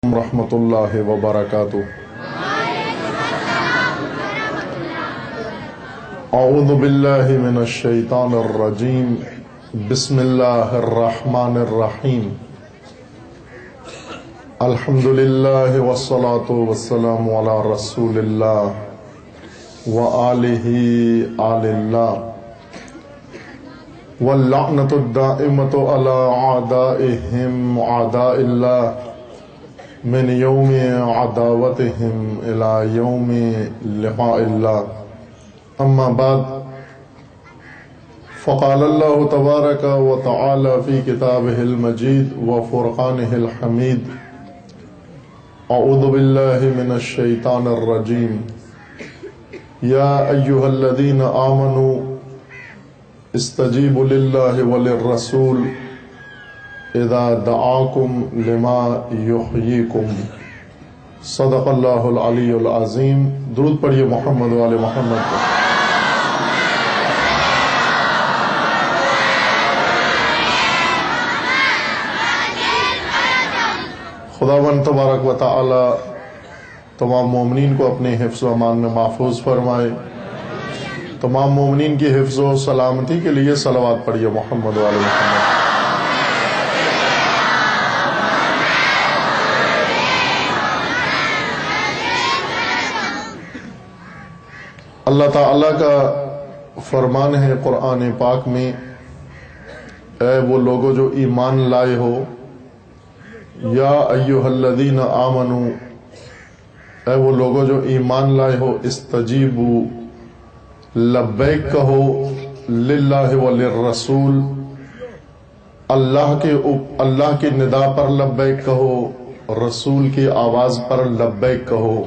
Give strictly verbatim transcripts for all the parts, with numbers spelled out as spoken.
رحمۃ اللہ وبرکاتہ۔ اعوذ باللہ من الشیطان الرجیم، بسم اللہ الرحمن الرحیم۔ الحمد للہ والصلاة والسلام علی رسول اللہ وآلہ آل اللہ، واللعنۃ الدائمۃ علی اعدائہم اعداء اللہ من یوم عداوتہم الی یوم لقاء اللہ، اما بعد، فقال اللہ تبارک و تعالی فی کتابہ المجید و فرقانہ الحمید، اعوذ باللہ من الشیطان الرجیم، یا ایہا الذین آمنوا استجیبوا للہ وللرسول اذا دعاکم لما یحییکم۔ صدق اللہ العلی العظیم۔ درود پڑھیے محمد و آل محمد پر۔ خداوند تبارک و تعالی تمام مومنین کو اپنے حفظ و امان میں محفوظ فرمائے۔ تمام مومنین کی حفظ و سلامتی کے لیے صلوات پڑھیے محمد و آل محمد۔ اللہ تعالیٰ کا فرمان ہے قرآن پاک میں، اے وہ لوگوں جو ایمان لائے ہو، یا ایہا الذین آمنوا، اے وہ لوگوں جو ایمان لائے ہو، استجیبوا، لبیک کہو، للہ وللرسول، اللہ کے اللہ کی ندا پر لبیک کہو، رسول کی آواز پر لبیک کہو۔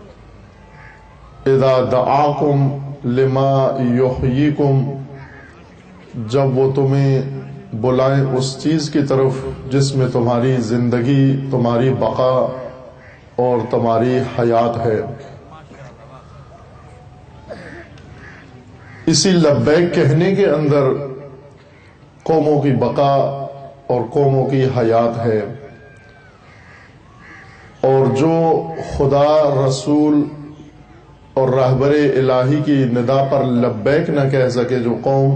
اذا دعاکم لما یحییکم، جب وہ تمہیں بلائیں اس چیز کی طرف جس میں تمہاری زندگی، تمہاری بقا اور تمہاری حیات ہے۔ اسی لبیک کہنے کے اندر قوموں کی بقا اور قوموں کی حیات ہے، اور جو خدا، رسول اور رہبر الہی کی ندا پر لبیک نہ کہہ سکے جو قوم،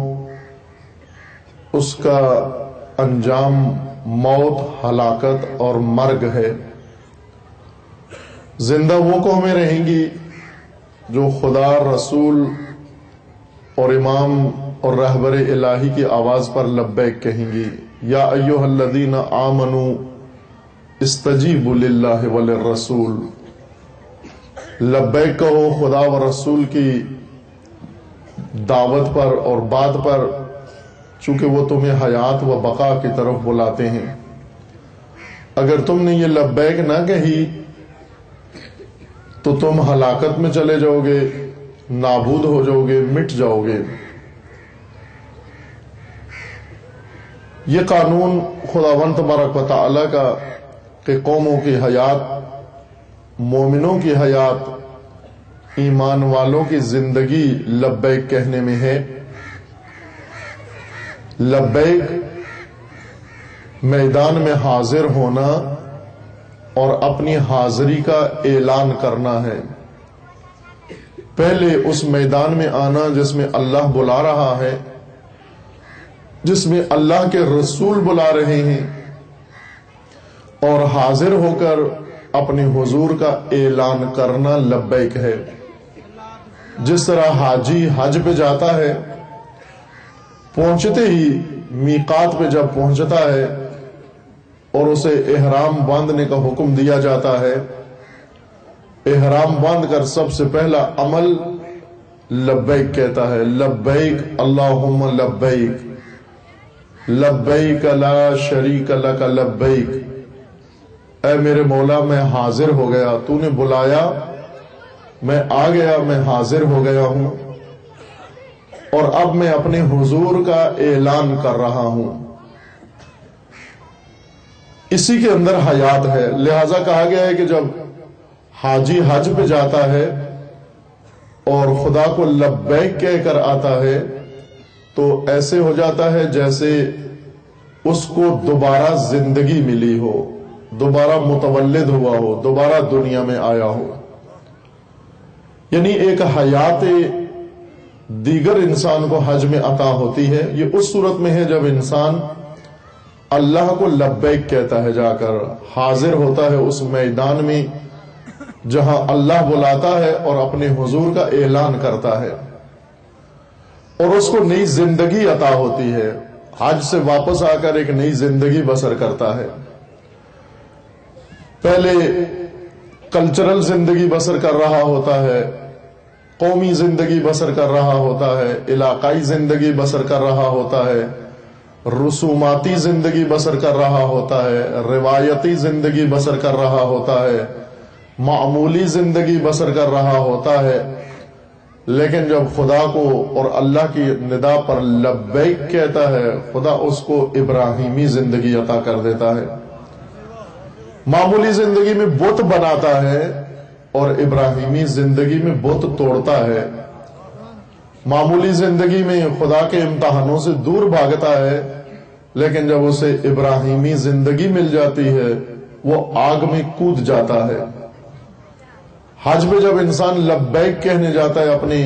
اس کا انجام موت، ہلاکت اور مرگ ہے۔ زندہ وہ قومیں رہیں گی جو خدا، رسول اور امام اور رہبر الہی کی آواز پر لبیک کہیں گی۔ یا ایھا الذین آمنوا استجیبوا للہ وللرسول، لبیک کہو خدا و رسول کی دعوت پر اور بات پر، چونکہ وہ تمہیں حیات و بقا کی طرف بلاتے ہیں۔ اگر تم نے یہ لبیک نہ کہی تو تم ہلاکت میں چلے جاؤ گے، نابود ہو جاؤ گے، مٹ جاؤ گے۔ یہ قانون خداوند تبارک و تعالی کا کہ قوموں کی حیات، مومنوں کی حیات، ایمان والوں کی زندگی لبیک کہنے میں ہے۔ لبیک میدان میں حاضر ہونا اور اپنی حاضری کا اعلان کرنا ہے۔ پہلے اس میدان میں آنا جس میں اللہ بلا رہا ہے، جس میں اللہ کے رسول بلا رہے ہیں، اور حاضر ہو کر اپنے حضور کا اعلان کرنا لبیک ہے۔ جس طرح حاجی حج پہ جاتا ہے، پہنچتے ہی میقات پہ جب پہنچتا ہے اور اسے احرام باندھنے کا حکم دیا جاتا ہے، احرام باندھ کر سب سے پہلا عمل لبیک کہتا ہے۔ لبیک اللہم لبیک، لبیک لا شریک لک لبیک، اے میرے مولا میں حاضر ہو گیا، تو نے بلایا، میں آ گیا، میں حاضر ہو گیا ہوں، اور اب میں اپنے حضور کا اعلان کر رہا ہوں۔ اسی کے اندر حیات ہے، لہذا کہا گیا ہے کہ جب حاجی حج پہ جاتا ہے اور خدا کو لبیک کہہ کر آتا ہے تو ایسے ہو جاتا ہے جیسے اس کو دوبارہ زندگی ملی ہو، دوبارہ متولد ہوا ہو، دوبارہ دنیا میں آیا ہو، یعنی ایک حیات دیگر انسان کو حج میں عطا ہوتی ہے۔ یہ اس صورت میں ہے جب انسان اللہ کو لبیک کہتا ہے، جا کر حاضر ہوتا ہے اس میدان میں جہاں اللہ بلاتا ہے اور اپنے حضور کا اعلان کرتا ہے، اور اس کو نئی زندگی عطا ہوتی ہے، حج سے واپس آ کر ایک نئی زندگی بسر کرتا ہے۔ پہلے کلچرل زندگی بسر کر رہا ہوتا ہے، قومی زندگی بسر کر رہا ہوتا ہے، علاقائی زندگی بسر کر رہا ہوتا ہے، رسوماتی زندگی بسر کر رہا ہوتا ہے، روایتی زندگی بسر کر رہا ہوتا ہے، معمولی زندگی بسر کر رہا ہوتا ہے، لیکن جب خدا کو اور اللہ کی ندا پر لبیک کہتا ہے، خدا اس کو ابراہیمی زندگی عطا کر دیتا ہے۔ معمولی زندگی میں بت بناتا ہے اور ابراہیمی زندگی میں بت توڑتا ہے۔ معمولی زندگی میں خدا کے امتحانوں سے دور بھاگتا ہے، لیکن جب اسے ابراہیمی زندگی مل جاتی ہے وہ آگ میں کود جاتا ہے۔ حج میں جب انسان لبیک کہنے جاتا ہے، اپنی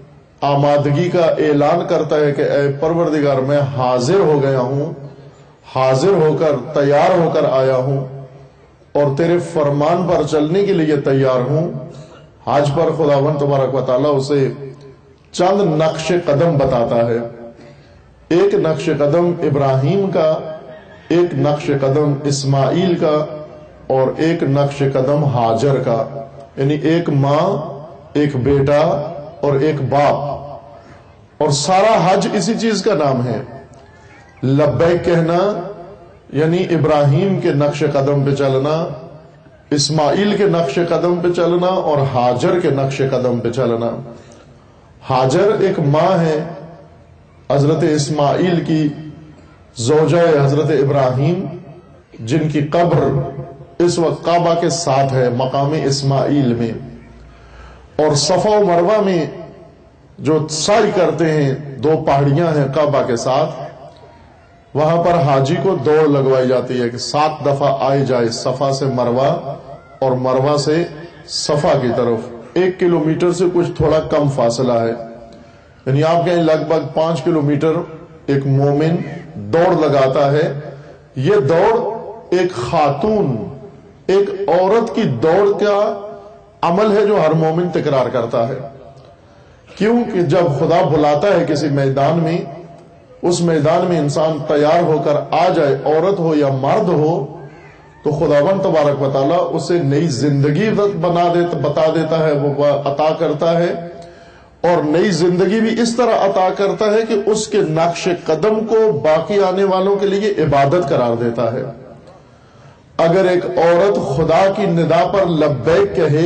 آمادگی کا اعلان کرتا ہے کہ اے پروردگار میں حاضر ہو گیا ہوں، حاضر ہو کر تیار ہو کر آیا ہوں اور تیرے فرمان پر چلنے کے لیے تیار ہوں۔ حج پر خداوند تبارک و تعالیٰ اسے چند نقش قدم بتاتا ہے، ایک نقش قدم ابراہیم کا، ایک نقش قدم اسماعیل کا، اور ایک نقش قدم ہاجر کا، یعنی ایک ماں، ایک بیٹا اور ایک باپ، اور سارا حج اسی چیز کا نام ہے۔ لبیک کہنا یعنی ابراہیم کے نقش قدم پہ چلنا، اسماعیل کے نقش قدم پہ چلنا اور ہاجر کے نقش قدم پہ چلنا۔ ہاجر ایک ماں ہے حضرت اسماعیل کی، زوجہ حضرت ابراہیم، جن کی قبر اس وقت کعبہ کے ساتھ ہے، مقام اسماعیل میں، اور صفا و مروہ میں جو سعی کرتے ہیں، دو پہاڑیاں ہیں کعبہ کے ساتھ، وہاں پر حاجی کو دوڑ لگوائی جاتی ہے کہ سات دفعہ آئے جائے صفا سے مروہ اور مروہ سے صفا کی طرف۔ ایک کلومیٹر سے کچھ تھوڑا کم فاصلہ ہے، یعنی آپ کہیں لگ بھگ پانچ کلومیٹر ایک مومن دوڑ لگاتا ہے۔ یہ دوڑ ایک خاتون، ایک عورت کی دوڑ کا عمل ہے جو ہر مومن تکرار کرتا ہے، کیونکہ جب خدا بلاتا ہے کسی میدان میں، اس میدان میں انسان تیار ہو کر آ جائے، عورت ہو یا مرد ہو، تو خداوند تبارک و تعالیٰ اسے نئی زندگی بنا دیتا بتا دیتا ہے، وہ عطا کرتا ہے، اور نئی زندگی بھی اس طرح عطا کرتا ہے کہ اس کے نقش قدم کو باقی آنے والوں کے لیے عبادت قرار دیتا ہے۔ اگر ایک عورت خدا کی ندا پر لبیک کہے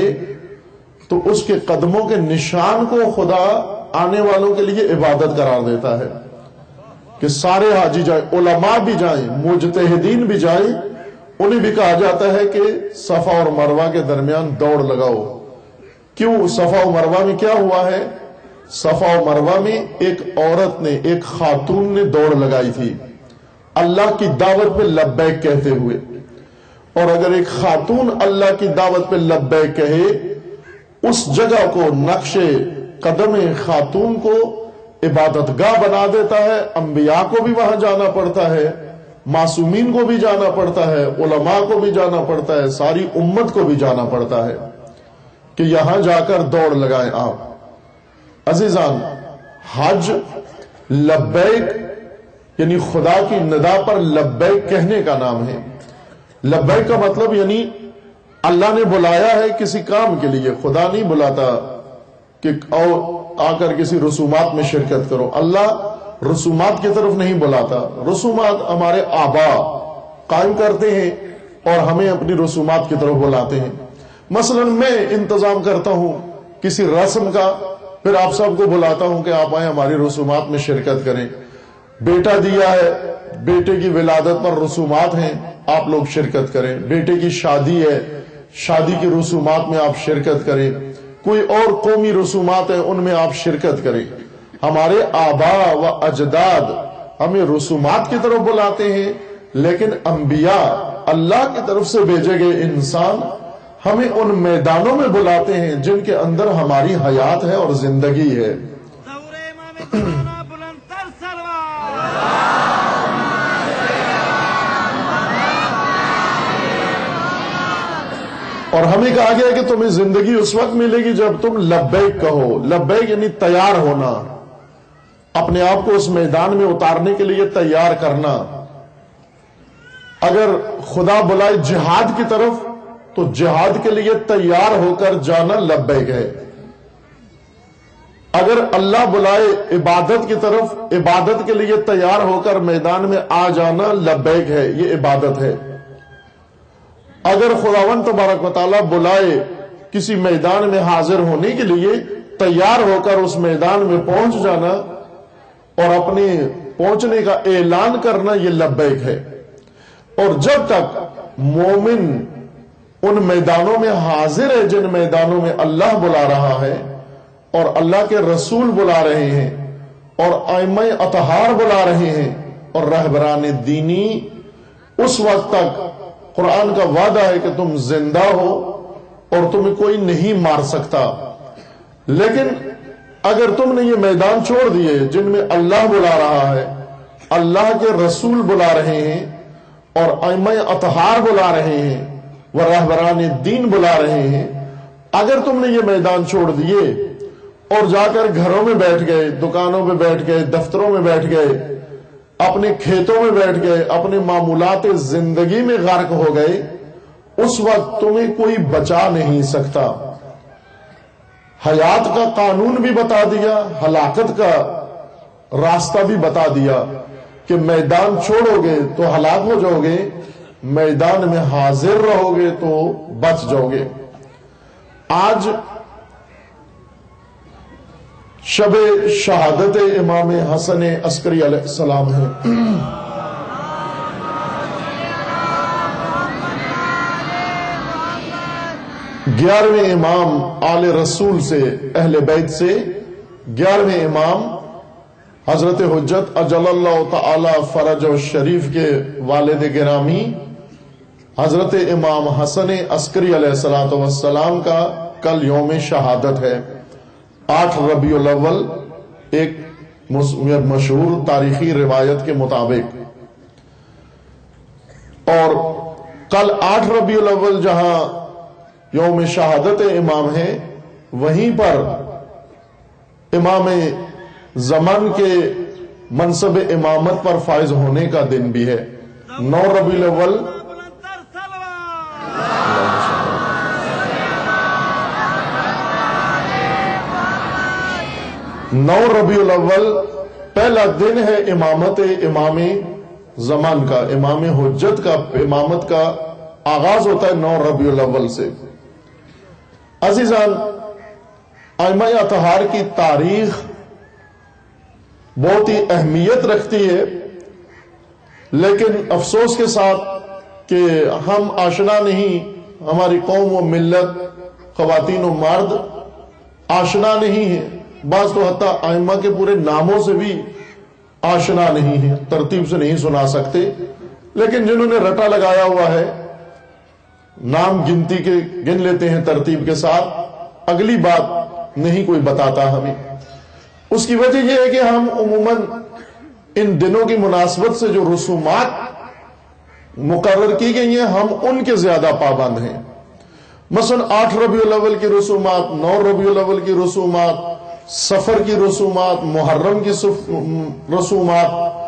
تو اس کے قدموں کے نشان کو خدا آنے والوں کے لیے عبادت قرار دیتا ہے کہ سارے حاجی جائیں، علماء بھی جائیں، مجتہدین بھی جائیں، انہیں بھی کہا جاتا ہے کہ صفا اور مروہ کے درمیان دوڑ لگاؤ۔ کیوں؟ صفا و مروہ میں کیا ہوا ہے؟ صفا و مروہ میں ایک عورت نے، ایک خاتون نے دوڑ لگائی تھی اللہ کی دعوت پہ لبیک کہتے ہوئے، اور اگر ایک خاتون اللہ کی دعوت پہ لبیک کہے، اس جگہ کو، نقش قدم خاتون کو عبادت گاہ بنا دیتا ہے۔ انبیاء کو بھی وہاں جانا پڑتا ہے، معصومین کو بھی جانا پڑتا ہے، علماء کو بھی جانا پڑتا ہے، ساری امت کو بھی جانا پڑتا ہے کہ یہاں جا کر دوڑ لگائیں آپ۔ عزیزان، حج لبیک یعنی خدا کی ندا پر لبیک کہنے کا نام ہے۔ لبیک کا مطلب یعنی اللہ نے بلایا ہے کسی کام کے لیے، خدا نہیں بلاتا کہ آؤ آ کر کسی رسومات میں شرکت کرو۔ اللہ رسومات کی طرف نہیں بلاتا، رسومات ہمارے آبا قائم کرتے ہیں اور ہمیں اپنی رسومات کی طرف بلاتے ہیں۔ مثلا میں انتظام کرتا ہوں کسی رسم کا، پھر آپ سب کو بلاتا ہوں کہ آپ آئیں ہماری رسومات میں شرکت کریں۔ بیٹا دیا ہے، بیٹے کی ولادت پر رسومات ہیں، آپ لوگ شرکت کریں۔ بیٹے کی شادی ہے، شادی کی رسومات میں آپ شرکت کریں۔ کوئی اور قومی رسومات ہیں، ان میں آپ شرکت کریں۔ ہمارے آبا و اجداد ہمیں رسومات کی طرف بلاتے ہیں، لیکن انبیاء اللہ کی طرف سے بھیجے گئے انسان ہمیں ان میدانوں میں بلاتے ہیں جن کے اندر ہماری حیات ہے اور زندگی ہے۔ اور ہمیں کہا گیا کہ تمہیں زندگی اس وقت ملے گی جب تم لبیک کہو۔ لبیک یعنی تیار ہونا، اپنے آپ کو اس میدان میں اتارنے کے لیے تیار کرنا۔ اگر خدا بلائے جہاد کی طرف تو جہاد کے لیے تیار ہو کر جانا لبیک ہے۔ اگر اللہ بلائے عبادت کی طرف، عبادت کے لیے تیار ہو کر میدان میں آ جانا لبیک ہے، یہ عبادت ہے۔ اگر خداوند تبارک و تعالیٰ بلائے کسی میدان میں حاضر ہونے کے لیے تیار ہو کر اس میدان میں پہنچ جانا اور اپنے پہنچنے کا اعلان کرنا، یہ لبیک ہے۔ اور جب تک مومن ان میدانوں میں حاضر ہے جن میدانوں میں اللہ بلا رہا ہے اور اللہ کے رسول بلا رہے ہیں اور ائمہ اطہار بلا رہے ہیں اور رہبران دینی، اس وقت تک قرآن کا وعدہ ہے کہ تم زندہ ہو اور تمہیں کوئی نہیں مار سکتا۔ لیکن اگر تم نے یہ میدان چھوڑ دیے جن میں اللہ بلا رہا ہے، اللہ کے رسول بلا رہے ہیں اور ائمہ اطہار بلا رہے ہیں وہ رہبران دین بلا رہے ہیں، اگر تم نے یہ میدان چھوڑ دیے اور جا کر گھروں میں بیٹھ گئے، دکانوں میں بیٹھ گئے، دفتروں میں بیٹھ گئے، اپنے کھیتوں میں بیٹھ گئے، اپنے معمولات زندگی میں غرق ہو گئے، اس وقت تمہیں کوئی بچا نہیں سکتا۔ حیات کا قانون بھی بتا دیا، ہلاکت کا راستہ بھی بتا دیا کہ میدان چھوڑو گے تو ہلاک ہو جاؤ گے، میدان میں حاضر رہو گے تو بچ جاؤ گے۔ آج شب شہادت امام حسن عسکری علیہ السلام ہے۔ گیارہویں امام آل رسول سے، اہل بیت سے گیارہویں امام حضرت حجت اجل اللہ تعالی فرج و شریف کے والد گرامی حضرت امام حسن عسکری علیہ الصلوۃ والسلام کا کل یوم شہادت ہے، آٹھ ربیع الاول، ایک مشہور تاریخی روایت کے مطابق۔ اور کل آٹھ ربیع الاول جہاں یوم شہادت امام ہے، وہیں پر امام زمان کے منصب امامت پر فائز ہونے کا دن بھی ہے۔ نو ربیع الاول نو ربیع الاول پہلا دن ہے امامت امام زمان کا، امام حجت کا امامت کا آغاز ہوتا ہے نو ربیع الاول سے۔ عزیزان، ائمہ اطہار کی تاریخ بہت ہی اہمیت رکھتی ہے، لیکن افسوس کے ساتھ کہ ہم آشنا نہیں، ہماری قوم و ملت، خواتین و مرد آشنا نہیں ہیں، بعض تو حتیٰ ائمہ کے پورے ناموں سے بھی آشنا نہیں ہیں، ترتیب سے نہیں سنا سکتے، لیکن جنہوں نے رٹا لگایا ہوا ہے نام گنتی کے گن لیتے ہیں ترتیب کے ساتھ، اگلی بات نہیں کوئی بتاتا ہمیں۔ اس کی وجہ یہ ہے کہ ہم عموماً ان دنوں کی مناسبت سے جو رسومات مقرر کی گئی ہیں ہم ان کے زیادہ پابند ہیں۔ مثلا آٹھ ربیع الاول کی رسومات، نو ربیع الاول کی رسومات، سفر کی رسومات، محرم کی رسومات،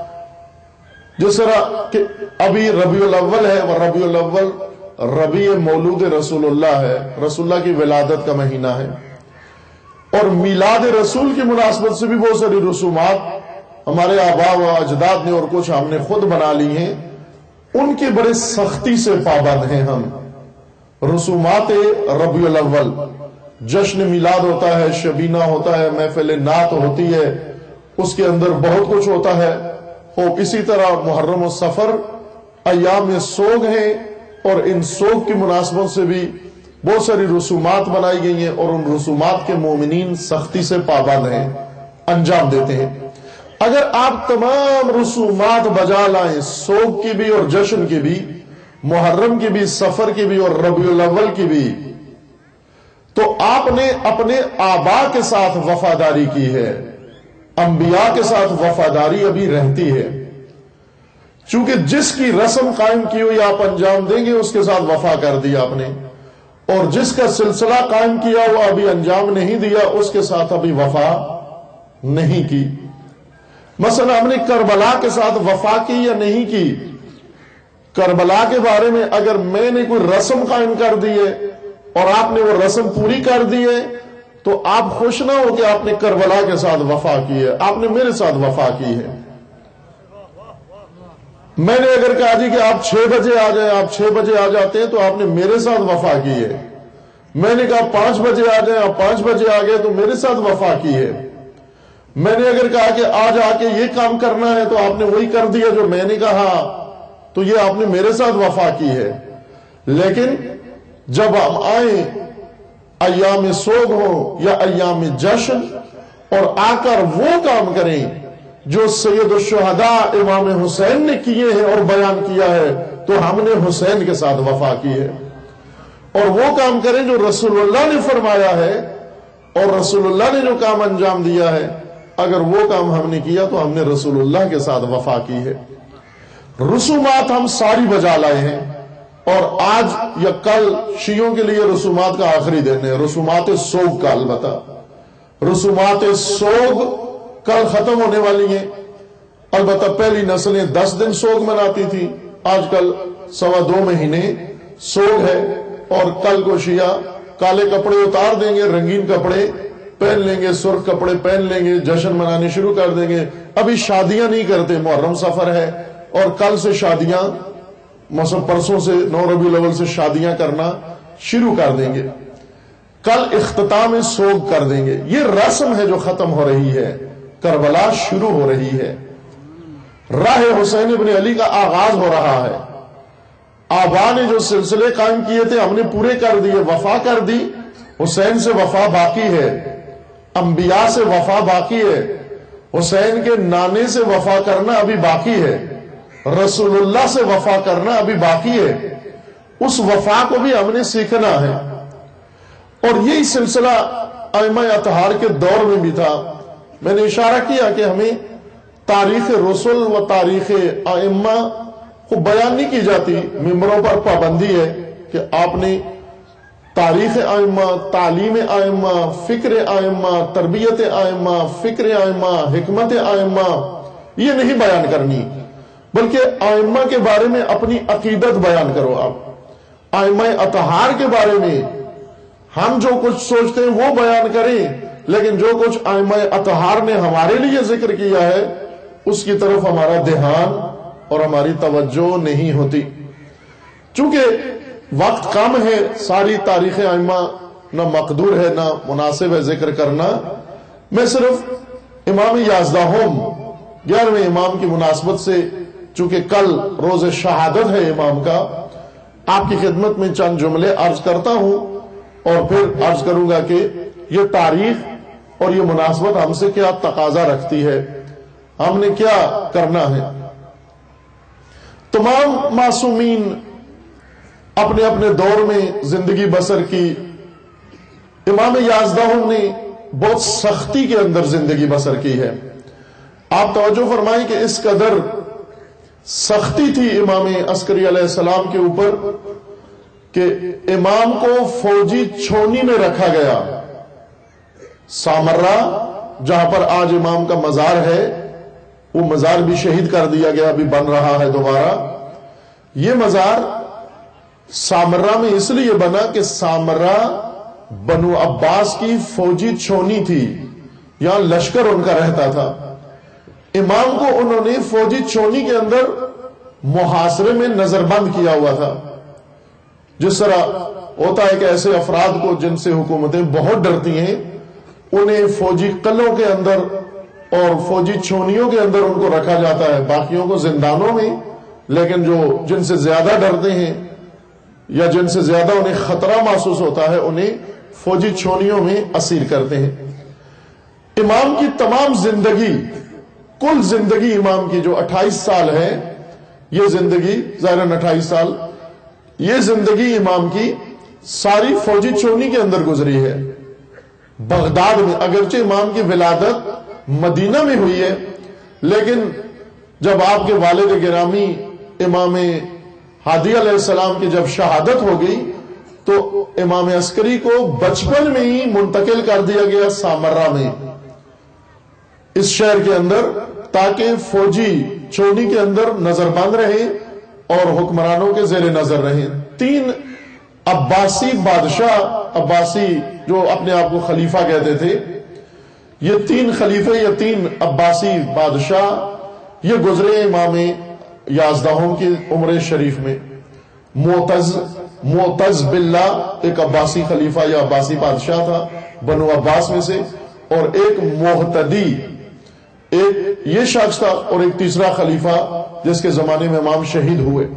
جس طرح کہ ابھی ربیع الاول ہے اور ربیع الاول ربیع مولود رسول اللہ ہے، رسول اللہ کی ولادت کا مہینہ ہے، اور میلاد رسول کی مناسبت سے بھی بہت ساری رسومات ہمارے آباء و اجداد نے اور کچھ ہم نے خود بنا لی ہیں، ان کی بڑے سختی سے پابند ہیں ہم۔ رسومات ربیع الاول، جشن میلاد ہوتا ہے، شبینہ ہوتا ہے، محفل نعت ہوتی ہے، اس کے اندر بہت کچھ ہوتا ہے، اور اسی طرح محرم و سفر ایام سوگ ہیں، اور ان سوگ کی مناسبت سے بھی بہت ساری رسومات بنائی گئی ہیں، اور ان رسومات کے مومنین سختی سے پابند ہیں، انجام دیتے ہیں۔ اگر آپ تمام رسومات بجا لائیں، سوگ کی بھی اور جشن کی بھی، محرم کی بھی، سفر کی بھی اور ربیع الاول کی بھی، تو آپ نے اپنے آبا کے ساتھ وفاداری کی ہے، انبیاء کے ساتھ وفاداری ابھی رہتی ہے، چونکہ جس کی رسم قائم کی ہوئی آپ انجام دیں گے اس کے ساتھ وفا کر دیا آپ نے، اور جس کا سلسلہ قائم کیا ہوا ابھی انجام نہیں دیا اس کے ساتھ ابھی وفا نہیں کی۔ مثلا ہم نے کربلا کے ساتھ وفا کی یا نہیں کی؟ کربلا کے بارے میں اگر میں نے کوئی رسم قائم کر دی ہے اور آپ نے وہ رسم پوری کر دی ہے تو آپ خوش نہ ہو کہ آپ نے کربلا کے ساتھ وفا کی ہے، آپ نے میرے ساتھ وفا کی ہے۔ میں نے اگر کہا جی کہ آپ چھ بجے آ جائیں، آپ چھ بجے آ جاتے ہیں تو آپ نے میرے ساتھ وفا کی ہے۔ میں نے کہا پانچ بجے آ جائیں، آپ پانچ بجے آ گئے تو میرے ساتھ وفا کی ہے۔ میں نے اگر کہا کہ آج آ کے یہ کام کرنا ہے تو آپ نے وہی کر دیا جو میں نے کہا، تو یہ آپ نے میرے ساتھ وفا کی ہے۔ لیکن جب ہم آئیں ایام سوگ ہوں یا ایام جشن اور آ کر وہ کام کریں جو سید الشہداء امام حسین نے کیے ہیں اور بیان کیا ہے، تو ہم نے حسین کے ساتھ وفا کی ہے۔ اور وہ کام کریں جو رسول اللہ نے فرمایا ہے اور رسول اللہ نے جو کام انجام دیا ہے، اگر وہ کام ہم نے کیا تو ہم نے رسول اللہ کے ساتھ وفا کی ہے۔ رسومات ہم ساری بجا لائے ہیں، اور آج یا کل شیعوں کے لیے رسومات کا آخری دن ہے، رسومات سوگ کا۔ البتہ رسومات سوگ کل ختم ہونے والی ہیں۔ البتہ پہلی نسلیں دس دن سوگ مناتی تھی، آج کل سوا دو مہینے سوگ ہے، اور کل کو شیعہ کالے کپڑے اتار دیں گے، رنگین کپڑے پہن لیں گے، سرخ کپڑے پہن لیں گے، جشن منانے شروع کر دیں گے۔ ابھی شادیاں نہیں کرتے، محرم سفر ہے اور کل سے شادیاں، مثلا پرسوں سے نو ربیع الاول سے شادیاں کرنا شروع کر دیں گے، کل اختتام سوگ کر دیں گے۔ یہ رسم ہے جو ختم ہو رہی ہے، کربلا شروع ہو رہی ہے، راہ حسین ابن علی کا آغاز ہو رہا ہے۔ آبا نے جو سلسلے قائم کیے تھے ہم نے پورے کر دیے، وفا کر دی۔ حسین سے وفا باقی ہے، انبیاء سے وفا باقی ہے، حسین کے نانے سے وفا کرنا ابھی باقی ہے، رسول اللہ سے وفا کرنا ابھی باقی ہے۔ اس وفا کو بھی ہم نے سیکھنا ہے، اور یہی سلسلہ ائمہ اطہار کے دور میں بھی تھا۔ میں نے اشارہ کیا کہ ہمیں تاریخ رسول و تاریخ ائمہ کو بیان نہیں کی جاتی، ممبروں پر پابندی ہے کہ آپ نے تاریخ ائمہ، تعلیم ائمہ، فکر ائمہ، تربیت ائمہ، فکر ائمہ، حکمت ائمہ یہ نہیں بیان کرنی، بلکہ ائمہ کے بارے میں اپنی عقیدت بیان کرو۔ آپ ائمہ اطہار کے بارے میں ہم جو کچھ سوچتے ہیں وہ بیان کریں، لیکن جو کچھ ائمہ اطہار نے ہمارے لیے ذکر کیا ہے اس کی طرف ہمارا دھیان اور ہماری توجہ نہیں ہوتی۔ چونکہ وقت کم ہے، ساری تاریخ ائمہ نہ مقدور ہے نہ مناسب ہے ذکر کرنا، میں صرف امام یازدہم گیارہویں امام کی مناسبت سے، چونکہ کل روز شہادت ہے امام کا، آپ کی خدمت میں چند جملے عرض کرتا ہوں اور پھر عرض کروں گا کہ یہ تاریخ اور یہ مناسبت ہم سے کیا تقاضا رکھتی ہے، ہم نے کیا کرنا ہے۔ تمام معصومین اپنے اپنے دور میں زندگی بسر کی، امام یازدہم نے بہت سختی کے اندر زندگی بسر کی ہے۔ آپ توجہ فرمائیں کہ اس قدر سختی تھی امام عسکری علیہ السلام کے اوپر کہ امام کو فوجی چھونی میں رکھا گیا۔ سامرہ جہاں پر آج امام کا مزار ہے، وہ مزار بھی شہید کر دیا گیا، ابھی بن رہا ہے دوبارہ۔ یہ مزار سامرہ میں اس لیے بنا کہ سامرہ بنو عباس کی فوجی چھونی تھی، یہاں لشکر ان کا رہتا تھا۔ امام کو انہوں نے فوجی چھونی کے اندر محاصرے میں نظر بند کیا ہوا تھا، جس طرح ہوتا ہے کہ ایسے افراد کو جن سے حکومتیں بہت ڈرتی ہیں انہیں فوجی قلعوں کے اندر اور فوجی چھونیوں کے اندر ان کو رکھا جاتا ہے، باقیوں کو زندانوں میں، لیکن جو جن سے زیادہ ڈرتے ہیں یا جن سے زیادہ انہیں خطرہ محسوس ہوتا ہے انہیں فوجی چھونیوں میں اسیر کرتے ہیں۔ امام کی تمام زندگی، کل زندگی امام کی جو اٹھائیس سال ہے، یہ زندگی ظاہراً اٹھائیس سال یہ زندگی امام کی ساری فوجی چونی کے اندر گزری ہے، بغداد میں۔ اگرچہ امام کی ولادت مدینہ میں ہوئی ہے، لیکن جب آپ کے والد گرامی امام ہادی علیہ السلام کی جب شہادت ہو گئی تو امام عسکری کو بچپن میں ہی منتقل کر دیا گیا سامرہ میں، اس شہر کے اندر، تاکہ فوجی چونی کے اندر نظر بند رہیں اور حکمرانوں کے زیر نظر رہیں۔ تین عباسی بادشاہ، عباسی جو اپنے آپ کو خلیفہ کہتے تھے، یہ تین خلیفے یا تین عباسی بادشاہ یہ گزرے امام یازدہوں کی عمر شریف میں۔ معتز معتز باللہ ایک عباسی خلیفہ یا عباسی بادشاہ تھا بنو عباس میں سے، اور ایک محتدی ایک یہ شخص تھا، اور ایک تیسرا خلیفہ جس کے زمانے میں امام شہید ہوئے۔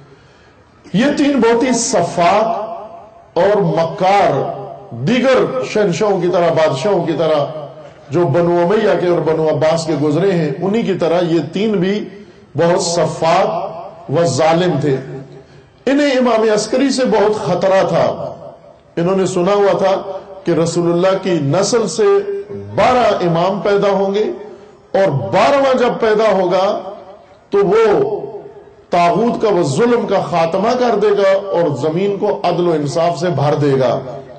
یہ تین بہت ہی سفاک اور مکار دیگر شہنشاہوں کی طرح، بادشاہوں کی طرح جو بنو امیہ کے اور بنو عباس کے گزرے ہیں، انہی کی طرح یہ تین بھی بہت سفاک و ظالم تھے۔ انہیں امام عسکری سے بہت خطرہ تھا۔ انہوں نے سنا ہوا تھا کہ رسول اللہ کی نسل سے بارہ امام پیدا ہوں گے، اور بارہواں جب پیدا ہوگا تو وہ طاغوت کا و ظلم کا خاتمہ کر دے گا اور زمین کو عدل و انصاف سے بھر دے گا۔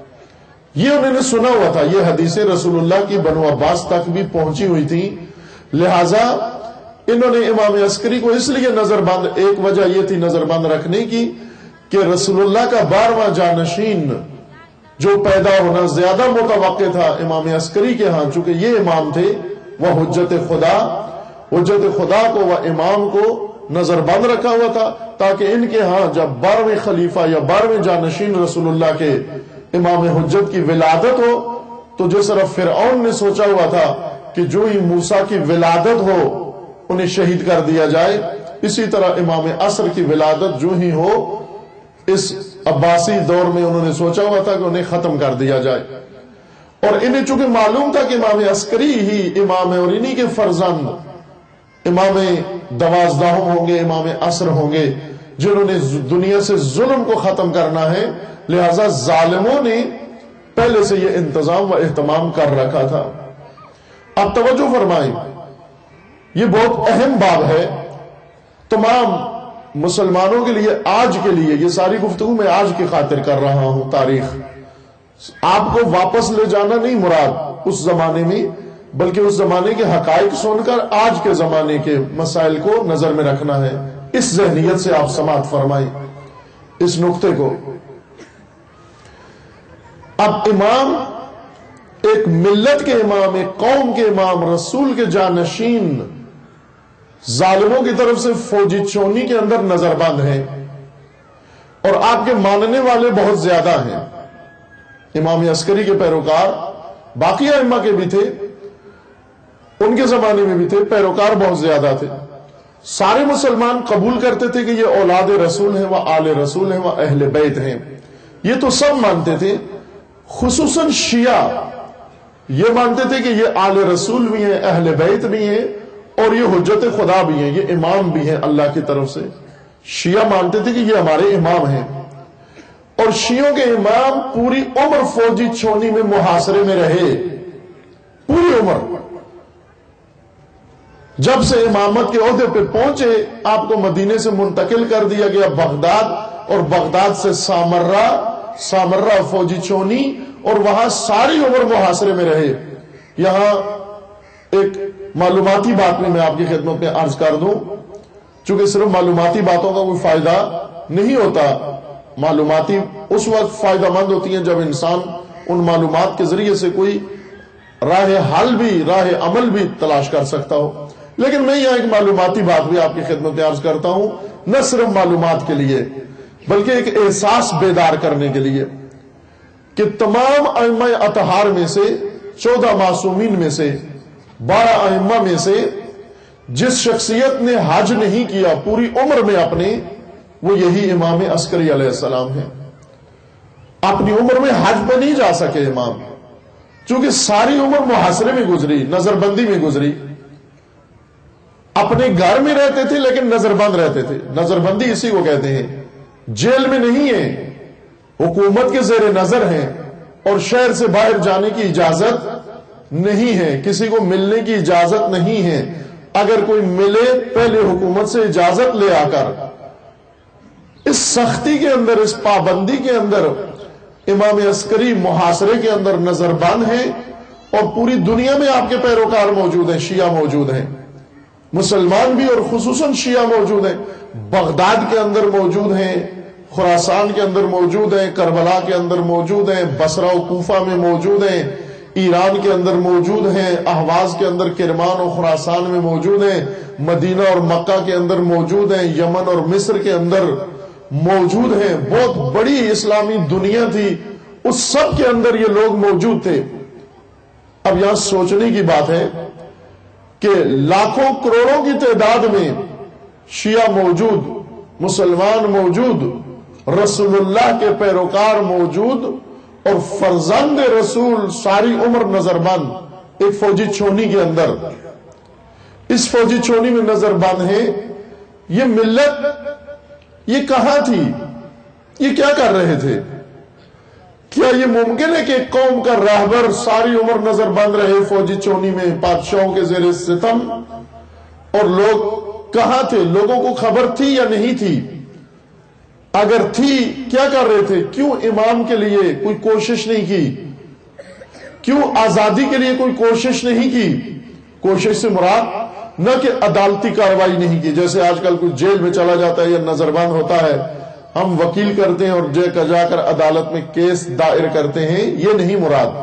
یہ انہوں نے سنا ہوا تھا، یہ حدیثیں رسول اللہ کی بنو عباس تک بھی پہنچی ہوئی تھی۔ لہذا انہوں نے امام عسکری کو اس لیے نظر بند، ایک وجہ یہ تھی نظر بند رکھنے کی کہ رسول اللہ کا بارہواں جانشین جو پیدا ہونا زیادہ متوقع تھا امام عسکری کے ہاں، چونکہ یہ امام تھے، وہ حجت خدا حجت خدا کو و امام کو نظر بند رکھا ہوا تھا، تاکہ ان کے ہاں جب بارہویں خلیفہ یا بارہویں جانشین رسول اللہ کے امام حجت کی ولادت ہو، تو جس طرح فرعون نے سوچا ہوا تھا کہ جو ہی موسیٰ کی ولادت ہو انہیں شہید کر دیا جائے، اسی طرح امام عصر کی ولادت جو ہی ہو اس عباسی دور میں انہوں نے سوچا ہوا تھا کہ انہیں ختم کر دیا جائے۔ اور انہیں چونکہ معلوم تھا کہ امام عسکری ہی امام ہے، اور انہی کے فرزند امام دوازدہم ہوں گے، امام عصر ہوں گے، جنہوں نے دنیا سے ظلم کو ختم کرنا ہے، لہذا ظالموں نے پہلے سے یہ انتظام و اہتمام کر رکھا تھا۔ اب توجہ فرمائیں، یہ بہت اہم باب ہے تمام مسلمانوں کے لیے، آج کے لیے۔ یہ ساری گفتگو میں آج کی خاطر کر رہا ہوں، تاریخ آپ کو واپس لے جانا نہیں مراد اس زمانے میں، بلکہ اس زمانے کے حقائق سن کر آج کے زمانے کے مسائل کو نظر میں رکھنا ہے۔ اس ذہنیت سے آپ سماعت فرمائیں اس نقطے کو۔ اب امام، ایک ملت کے امام، ایک قوم کے امام، رسول کے جانشین، ظالموں کی طرف سے فوجی چونی کے اندر نظر بند ہیں، اور آپ کے ماننے والے بہت زیادہ ہیں۔ امام عسکری کے پیروکار باقی ائمہ کے بھی تھے، ان کے زمانے میں بھی تھے، پیروکار بہت زیادہ تھے۔ سارے مسلمان قبول کرتے تھے کہ یہ اولاد رسول ہیں، وہ آل رسول ہیں، وہ اہل بیت ہیں، یہ تو سب مانتے تھے۔ خصوصاً شیعہ یہ مانتے تھے کہ یہ آل رسول بھی ہیں، اہل بیت بھی ہیں، اور یہ حجت خدا بھی ہیں، یہ امام بھی ہیں اللہ کی طرف سے۔ شیعہ مانتے تھے کہ یہ ہمارے امام ہیں، اور شیعوں کے امام پوری عمر فوجی چھونی میں محاصرے میں رہے، پوری عمر۔ جب سے امامت کے عہدے پہ پہنچے، آپ کو مدینے سے منتقل کر دیا گیا بغداد، اور بغداد سے سامرہ، سامرہ فوجی چونی، اور وہاں ساری عمر محاصرے میں رہے۔ یہاں ایک معلوماتی بات میں میں آپ کی خدمت میں عرض کر دوں، چونکہ صرف معلوماتی باتوں کا کوئی فائدہ نہیں ہوتا، معلوماتی اس وقت فائدہ مند ہوتی ہیں جب انسان ان معلومات کے ذریعے سے کوئی راہ حل بھی، راہ عمل بھی تلاش کر سکتا ہو۔ لیکن میں یہاں ایک معلوماتی بات بھی آپ کی خدمت میں عرض کرتا ہوں، نہ صرف معلومات کے لیے بلکہ ایک احساس بیدار کرنے کے لیے، کہ تمام ائمہ اطہار میں سے، چودہ معصومین میں سے، بارہ ائمہ میں سے جس شخصیت نے حج نہیں کیا پوری عمر میں اپنے، وہ یہی امام عسکری علیہ السلام ہیں۔ اپنی عمر میں حج پہ نہیں جا سکے امام، چونکہ ساری عمر محاصرے میں گزری، نظر بندی میں گزری۔ اپنے گھر میں رہتے تھے لیکن نظر بند رہتے تھے، نظر بندی اسی کو کہتے ہیں جیل میں نہیں ہیں، حکومت کے زیر نظر ہیں اور شہر سے باہر جانے کی اجازت نہیں ہے، کسی کو ملنے کی اجازت نہیں ہے۔ اگر کوئی ملے پہلے حکومت سے اجازت لے آ کر۔ اس سختی کے اندر، اس پابندی کے اندر امام عسکری محاصرے کے اندر نظر بند ہیں، اور پوری دنیا میں آپ کے پیروکار موجود ہیں، شیعہ موجود ہیں، مسلمان بھی اور خصوصاً شیعہ موجود ہیں۔ بغداد کے اندر موجود ہیں، خراسان کے اندر موجود ہیں، کربلا کے اندر موجود ہیں، بصرہ و کوفہ میں موجود ہیں، ایران کے اندر موجود ہیں، اہواز کے اندر کرمان و خراسان میں موجود ہیں، مدینہ اور مکہ کے اندر موجود ہیں، یمن اور مصر کے اندر موجود ہیں۔ بہت بڑی اسلامی دنیا تھی، اس سب کے اندر یہ لوگ موجود تھے۔ اب یہاں سوچنے کی بات ہے کہ لاکھوں کروڑوں کی تعداد میں شیعہ موجود، مسلمان موجود، رسول اللہ کے پیروکار موجود، اور فرزند رسول ساری عمر نظر بند ایک فوجی چھونی کے اندر۔ اس فوجی چھونی میں نظر بند ہے۔ یہ ملت یہ کہاں تھی؟ یہ کیا کر رہے تھے؟ کیا یہ ممکن ہے کہ ایک قوم کا راہبر ساری عمر نظر بند رہے فوجی چونی میں، بادشاہوں کے زیر ستم؟ اور لوگ کہاں تھے؟ لوگوں کو خبر تھی یا نہیں تھی؟ اگر تھی کیا کر رہے تھے؟ کیوں امام کے لیے کوئی کوشش نہیں کی؟ کیوں آزادی کے لیے کوئی کوشش نہیں کی؟ کوشش سے مراد نہ کہ عدالتی کارروائی نہیں کی، جیسے آج کل کوئی جیل میں چلا جاتا ہے یا نظر بند ہوتا ہے، ہم وکیل کرتے ہیں اور جے کا جا کر عدالت میں کیس دائر کرتے ہیں، یہ نہیں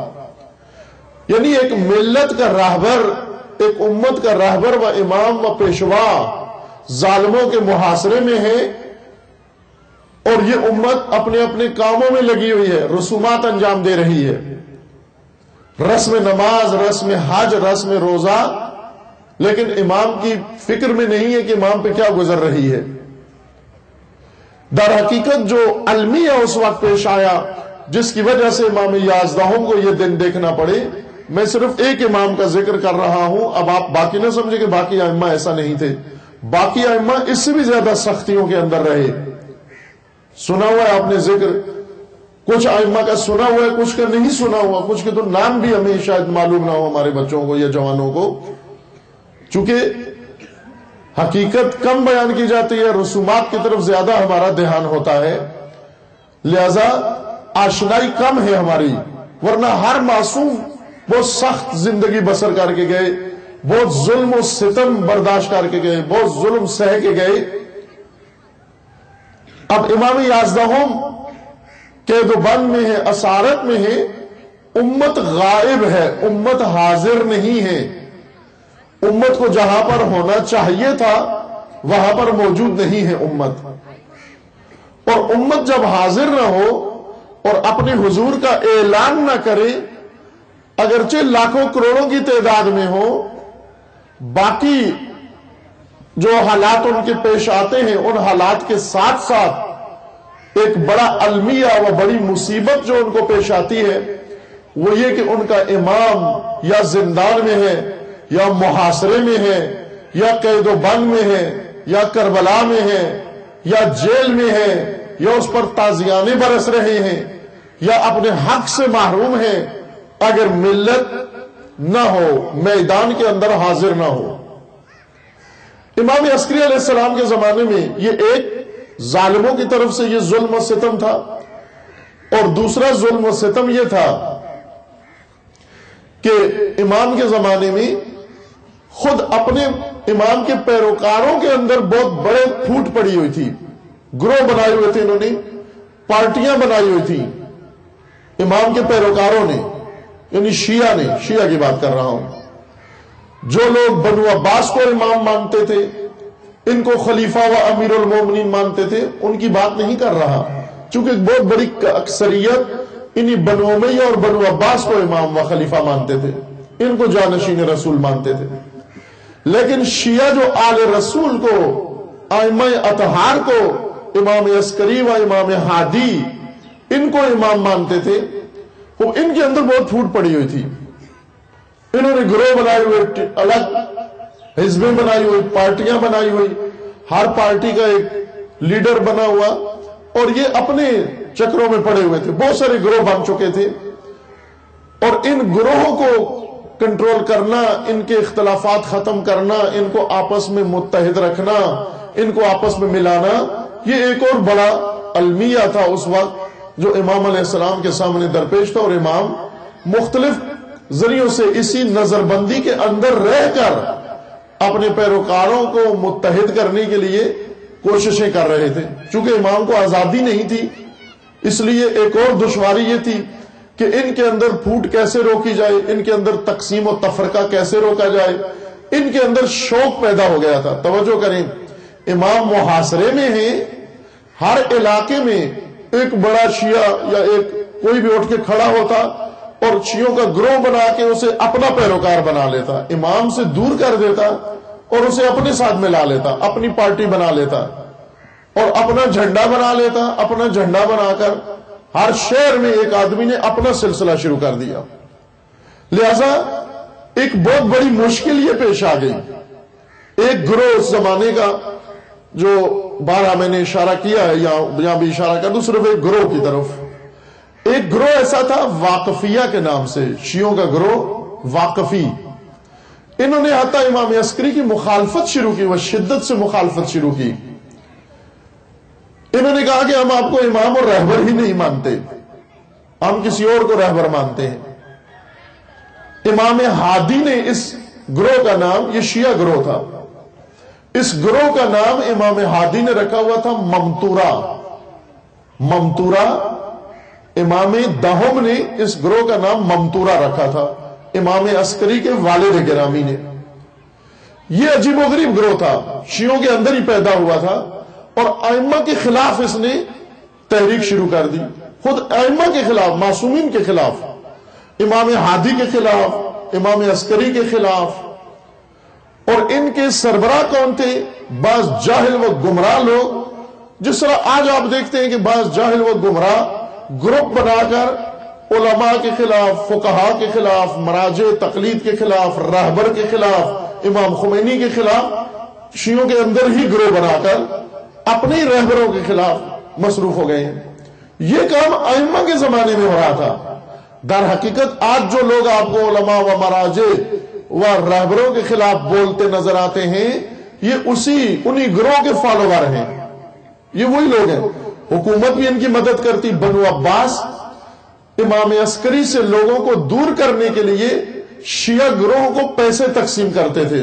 مراد۔ یعنی ایک ملت کا راہبر، ایک امت کا راہبر و امام و پیشوا ظالموں کے محاصرے میں ہے، اور یہ امت اپنے اپنے کاموں میں لگی ہوئی ہے، رسومات انجام دے رہی ہے، رسم نماز، رسم حج، رسم روزہ، لیکن امام کی فکر میں نہیں ہے کہ امام پہ کیا گزر رہی ہے۔ در حقیقت جو المیہ اس وقت پیش آیا جس کی وجہ سے امام یازدہم کو یہ دن دیکھنا پڑے، میں صرف ایک امام کا ذکر کر رہا ہوں، اب آپ باقی نہ سمجھے کہ باقی ائمہ ایسا نہیں تھے، باقی ائمہ اس سے بھی زیادہ سختیوں کے اندر رہے۔ سنا ہوا ہے آپ نے ذکر، کچھ ائمہ کا سنا ہوا ہے، کچھ کا نہیں سنا ہوا، کچھ کے تو نام بھی ہمیں شاید معلوم نہ ہو ہمارے بچوں کو یا جوانوں کو، چونکہ حقیقت کم بیان کی جاتی ہے، رسومات کی طرف زیادہ ہمارا دھیان ہوتا ہے، لہذا آشنائی کم ہے ہماری، ورنہ ہر معصوم بہت سخت زندگی بسر کر کے گئے، بہت ظلم و ستم برداشت کر کے گئے، بہت ظلم سہ کے گئے۔ اب امام یازدہم قید و بند میں ہے، اسارت میں ہے، امت غائب ہے، امت حاضر نہیں ہے، امت کو جہاں پر ہونا چاہیے تھا وہاں پر موجود نہیں ہے امت۔ اور امت جب حاضر نہ ہو اور اپنے حضور کا اعلان نہ کرے، اگرچہ لاکھوں کروڑوں کی تعداد میں ہو، باقی جو حالات ان کے پیش آتے ہیں ان حالات کے ساتھ ساتھ ایک بڑا المیہ و بڑی مصیبت جو ان کو پیش آتی ہے وہ یہ کہ ان کا امام یا زندان میں ہے، یا محاصرے میں ہے، یا قید و بند میں ہے، یا کربلا میں ہے، یا جیل میں ہے، یا اس پر تازیانے برس رہے ہیں، یا اپنے حق سے محروم ہیں، اگر ملت نہ ہو، میدان کے اندر حاضر نہ ہو۔ امام عسکری علیہ السلام کے زمانے میں یہ ایک ظالموں کی طرف سے یہ ظلم و ستم تھا، اور دوسرا ظلم و ستم یہ تھا کہ امام کے زمانے میں خود اپنے امام کے پیروکاروں کے اندر بہت بڑے پھوٹ پڑی ہوئی تھی، گروہ بنائے ہوئے تھے، انہوں نے پارٹیاں بنائی ہوئی تھی امام کے پیروکاروں نے، یعنی شیعہ نے، شیعہ کی بات کر رہا ہوں۔ جو لوگ بنو عباس کو امام مانتے تھے، ان کو خلیفہ و امیر المومنین مانتے تھے، ان کی بات نہیں کر رہا، چونکہ ایک بہت بڑی اکثریت انہی بنو امیہ اور بنو عباس کو امام و خلیفہ مانتے تھے، ان کو جانشین رسول مانتے تھے۔ لیکن شیعہ جو آل رسول کو، ائمہ اطہار کو، امام عسکری و امام ہادی، ان کو امام مانتے تھے، وہ ان کے اندر بہت پھوٹ پڑی ہوئی تھی۔ انہوں نے گروہ بنائے ہوئے، الگ حزبیں بنائی ہوئی، پارٹیاں بنائی ہوئی، ہر پارٹی کا ایک لیڈر بنا ہوا، اور یہ اپنے چکروں میں پڑے ہوئے تھے، بہت سارے گروہ بن چکے تھے، اور ان گروہوں کو کنٹرول کرنا، ان کے اختلافات ختم کرنا، ان کو آپس میں متحد رکھنا، ان کو آپس میں ملانا، یہ ایک اور بڑا المیہ تھا اس وقت جو امام علیہ السلام کے سامنے درپیش تھا، اور امام مختلف ذریعوں سے اسی نظر بندی کے اندر رہ کر اپنے پیروکاروں کو متحد کرنے کے لیے کوششیں کر رہے تھے۔ چونکہ امام کو آزادی نہیں تھی، اس لیے ایک اور دشواری یہ تھی کہ ان کے اندر پھوٹ کیسے روکی جائے، ان کے اندر تقسیم و تفرقہ کیسے روکا جائے، ان کے اندر شوق پیدا ہو گیا تھا۔ توجہ کریں، امام محاصرے میں ہیں، ہر علاقے میں ایک بڑا شیعہ یا ایک کوئی بھی اٹھ کے کھڑا ہوتا اور شیعوں کا گروہ بنا کے اسے اپنا پیروکار بنا لیتا، امام سے دور کر دیتا اور اسے اپنے ساتھ ملا لیتا، اپنی پارٹی بنا لیتا اور اپنا جھنڈا بنا لیتا۔ اپنا جھنڈا بنا کر ہر شہر میں ایک آدمی نے اپنا سلسلہ شروع کر دیا۔ لہذا ایک بہت بڑی مشکل یہ پیش آ گئی۔ ایک گروہ اس زمانے کا جو بارہ میں نے اشارہ کیا ہے، یہاں بھی اشارہ کر دوں صرف ایک گروہ کی طرف۔ ایک گروہ ایسا تھا واقفیہ کے نام سے، شیعوں کا گروہ واقفی۔ انہوں نے حتی امام عسکری کی مخالفت شروع کی، وہ شدت سے مخالفت شروع کی۔ انہوں نے کہا کہ ہم آپ کو امام اور رہبر ہی نہیں مانتے، ہم کسی اور کو رہبر مانتے ہیں۔ امام ہادی نے اس گروہ کا نام، یہ شیعہ گروہ تھا، اس گروہ کا نام امام ہادی نے رکھا ہوا تھا ممتورہ۔ ممتورہ امام دہم نے اس گروہ کا نام ممتورہ رکھا تھا، امام عسکری کے والد گرامی نے۔ یہ عجیب و غریب گروہ تھا، شیعوں کے اندر ہی پیدا ہوا تھا، اور ائمہ کے خلاف اس نے تحریک شروع کر دی، خود ائمہ کے خلاف، معصومین کے خلاف، امام ہادی کے خلاف، امام عسکری کے خلاف۔ اور ان کے سربراہ کون تھے؟ بعض جاہل و گمراہ لوگ، جس طرح آج آپ دیکھتے ہیں کہ بعض جاہل و گمراہ گروپ بنا کر علماء کے خلاف، فقہاء کے خلاف، مراجع تقلید کے خلاف، راہبر کے خلاف، امام خمینی کے خلاف، شیعوں کے اندر ہی گروہ بنا کر اپنے ہی رہبروں کے خلاف مصروف ہو گئے ہیں۔ یہ کام ائمہ کے زمانے میں ہو رہا تھا۔ در حقیقت آج جو لوگ آپ کو علماء و مراجع و رہبروں کے خلاف بولتے نظر آتے ہیں، یہ اسی انہی گروہ کے فالوور ہیں، یہ وہی لوگ ہیں۔ حکومت بھی ان کی مدد کرتی۔ بنو عباس امام عسکری سے لوگوں کو دور کرنے کے لیے شیعہ گروہوں کو پیسے تقسیم کرتے تھے،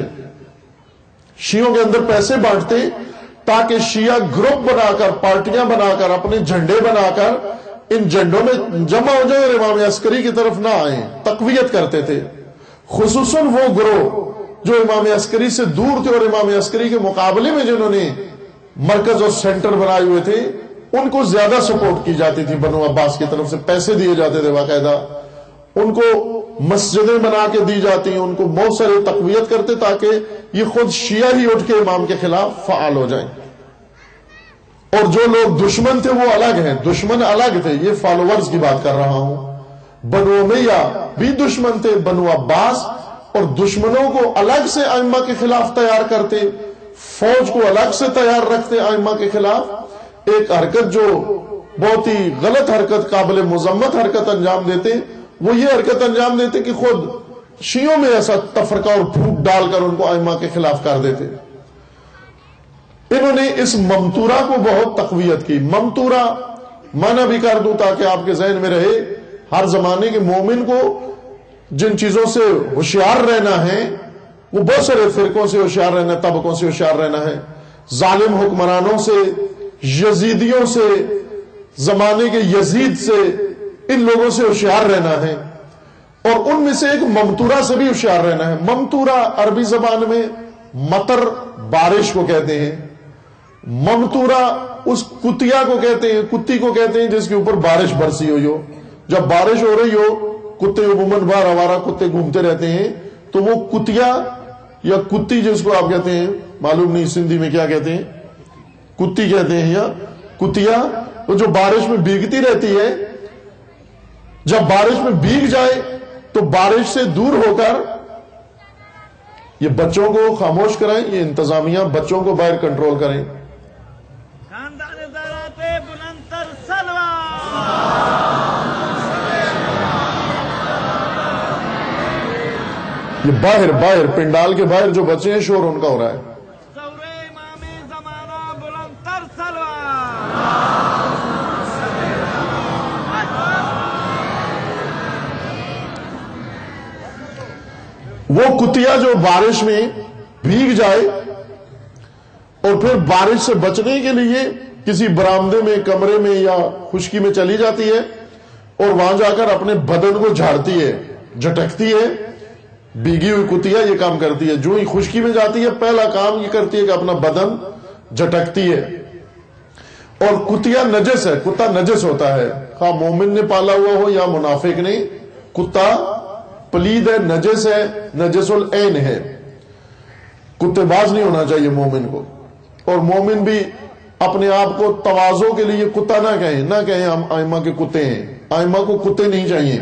شیعوں کے اندر پیسے بانٹتے تاکہ شیعہ گروپ بنا کر، پارٹیاں بنا کر، اپنے جھنڈے بنا کر ان جھنڈوں میں جمع ہو جائے اور امام عسکری کی طرف نہ آئیں، تقویت کرتے تھے۔ خصوصاً وہ گروہ جو امام عسکری سے دور تھے اور امام عسکری کے مقابلے میں جنہوں نے مرکز اور سینٹر بنائے ہوئے تھے، ان کو زیادہ سپورٹ کی جاتی تھی، بنو عباس کی طرف سے پیسے دیے جاتے تھے، باقاعدہ ان کو مسجدیں بنا کے دی جاتی ہیں، ان کو بہت سارے تقویت کرتے تاکہ یہ خود شیعہ ہی اٹھ کے امام کے خلاف فعال ہو جائیں۔ اور جو لوگ دشمن تھے وہ الگ ہیں، دشمن الگ تھے، یہ فالوورز کی بات کر رہا ہوں۔ بنو امیہ بھی دشمن تھے، بنو عباس، اور دشمنوں کو الگ سے ائمہ کے خلاف تیار کرتے، فوج کو الگ سے تیار رکھتے ائمہ کے خلاف۔ ایک حرکت جو بہت ہی غلط حرکت، قابل مذمت حرکت انجام دیتے، وہ یہ حرکت انجام دیتے کہ خود شیعوں میں ایسا تفرقہ اور پھوٹ ڈال کر ان کو ائمہ کے خلاف کر دیتے۔ انہوں نے اس ممتورہ کو بہت تقویت کی۔ ممتورہ معنی بھی کر دوں تاکہ آپ کے ذہن میں رہے، ہر زمانے کے مومن کو جن چیزوں سے ہوشیار رہنا ہے، وہ بہت سارے فرقوں سے ہوشیار رہنا ہے، طبقوں سے ہوشیار رہنا ہے، ظالم حکمرانوں سے، یزیدیوں سے، زمانے کے یزید سے، ان لوگوں سے ہوشیار رہنا ہے، اور ان میں سے ایک ممتورہ سے بھی ہوشیار رہنا ہے۔ ممتورہ عربی زبان میں مطر، بارش کو کہتے ہیں۔ ممتورہ اس کتیا کو کہتے ہیں، کتی کو کہتے ہیں جس کے اوپر بارش برسی ہوئی ہو۔ جب بارش ہو رہی ہو، کتے عموماً باہر آوارہ کتے گھومتے رہتے ہیں، تو وہ کتیا یا کتی جس کو آپ کہتے ہیں، معلوم نہیں سندھی میں کیا کہتے ہیں، کتی کہتے ہیں یا کتیا، وہ جو بارش میں بھیگتی رہتی ہے، جب بارش میں بھیگ جائے تو بارش سے دور ہو کر یہ بچوں کو خاموش کرائیں، یہ انتظامیہ بچوں کو باہر کنٹرول کریں۔ خاندان زارات بلند یہ باہر باہر پنڈال کے باہر جو بچے ہیں شور ان کا ہو رہا ہے. وہ کتیا جو بارش میں بھیگ جائے اور پھر بارش سے بچنے کے لیے کسی برآمدے میں کمرے میں یا خشکی میں چلی جاتی ہے اور وہاں جا کر اپنے بدن کو جھاڑتی ہے, جھٹکتی ہے. بھیگی ہوئی کتیا یہ کام کرتی ہے, جو ہی خشکی میں جاتی ہے پہلا کام یہ کرتی ہے کہ اپنا بدن جھٹکتی ہے. اور کتیا نجس ہے, کتا نجس ہوتا ہے, خواہ مومن نے پالا ہوا ہو یا منافق نے. کتا پلید ہے, نجس ہے, نجس العین ہے. کتے باز نہیں ہونا چاہیے مومن کو. اور مومن بھی اپنے آپ کو تواضع کے لیے کتا نہ کہیں, نہ کہیں ہم ائمہ کے کتے ہیں. ائمہ کو کتے نہیں چاہیے.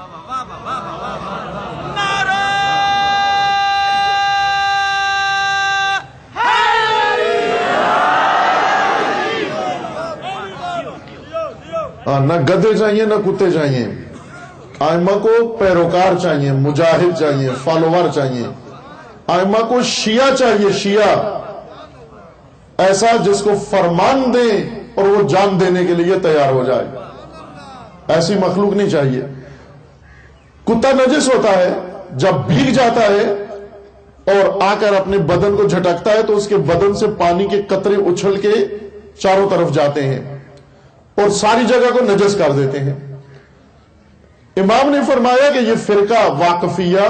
نہ گدے چاہیے نہ کتے چاہیے. ائمہ کو پیروکار چاہیے, مجاہد چاہیے, فالوور چاہیے. ائمہ کو شیعہ چاہیے, شیعہ ایسا جس کو فرمان دے اور وہ جان دینے کے لیے تیار ہو جائے. ایسی مخلوق نہیں چاہیے. کتا نجس ہوتا ہے, جب بھیگ جاتا ہے اور آ کر اپنے بدن کو جھٹکتا ہے تو اس کے بدن سے پانی کے قطرے اچھل کے چاروں طرف جاتے ہیں اور ساری جگہ کو نجس کر دیتے ہیں. امام نے فرمایا کہ یہ فرقہ واقفیہ,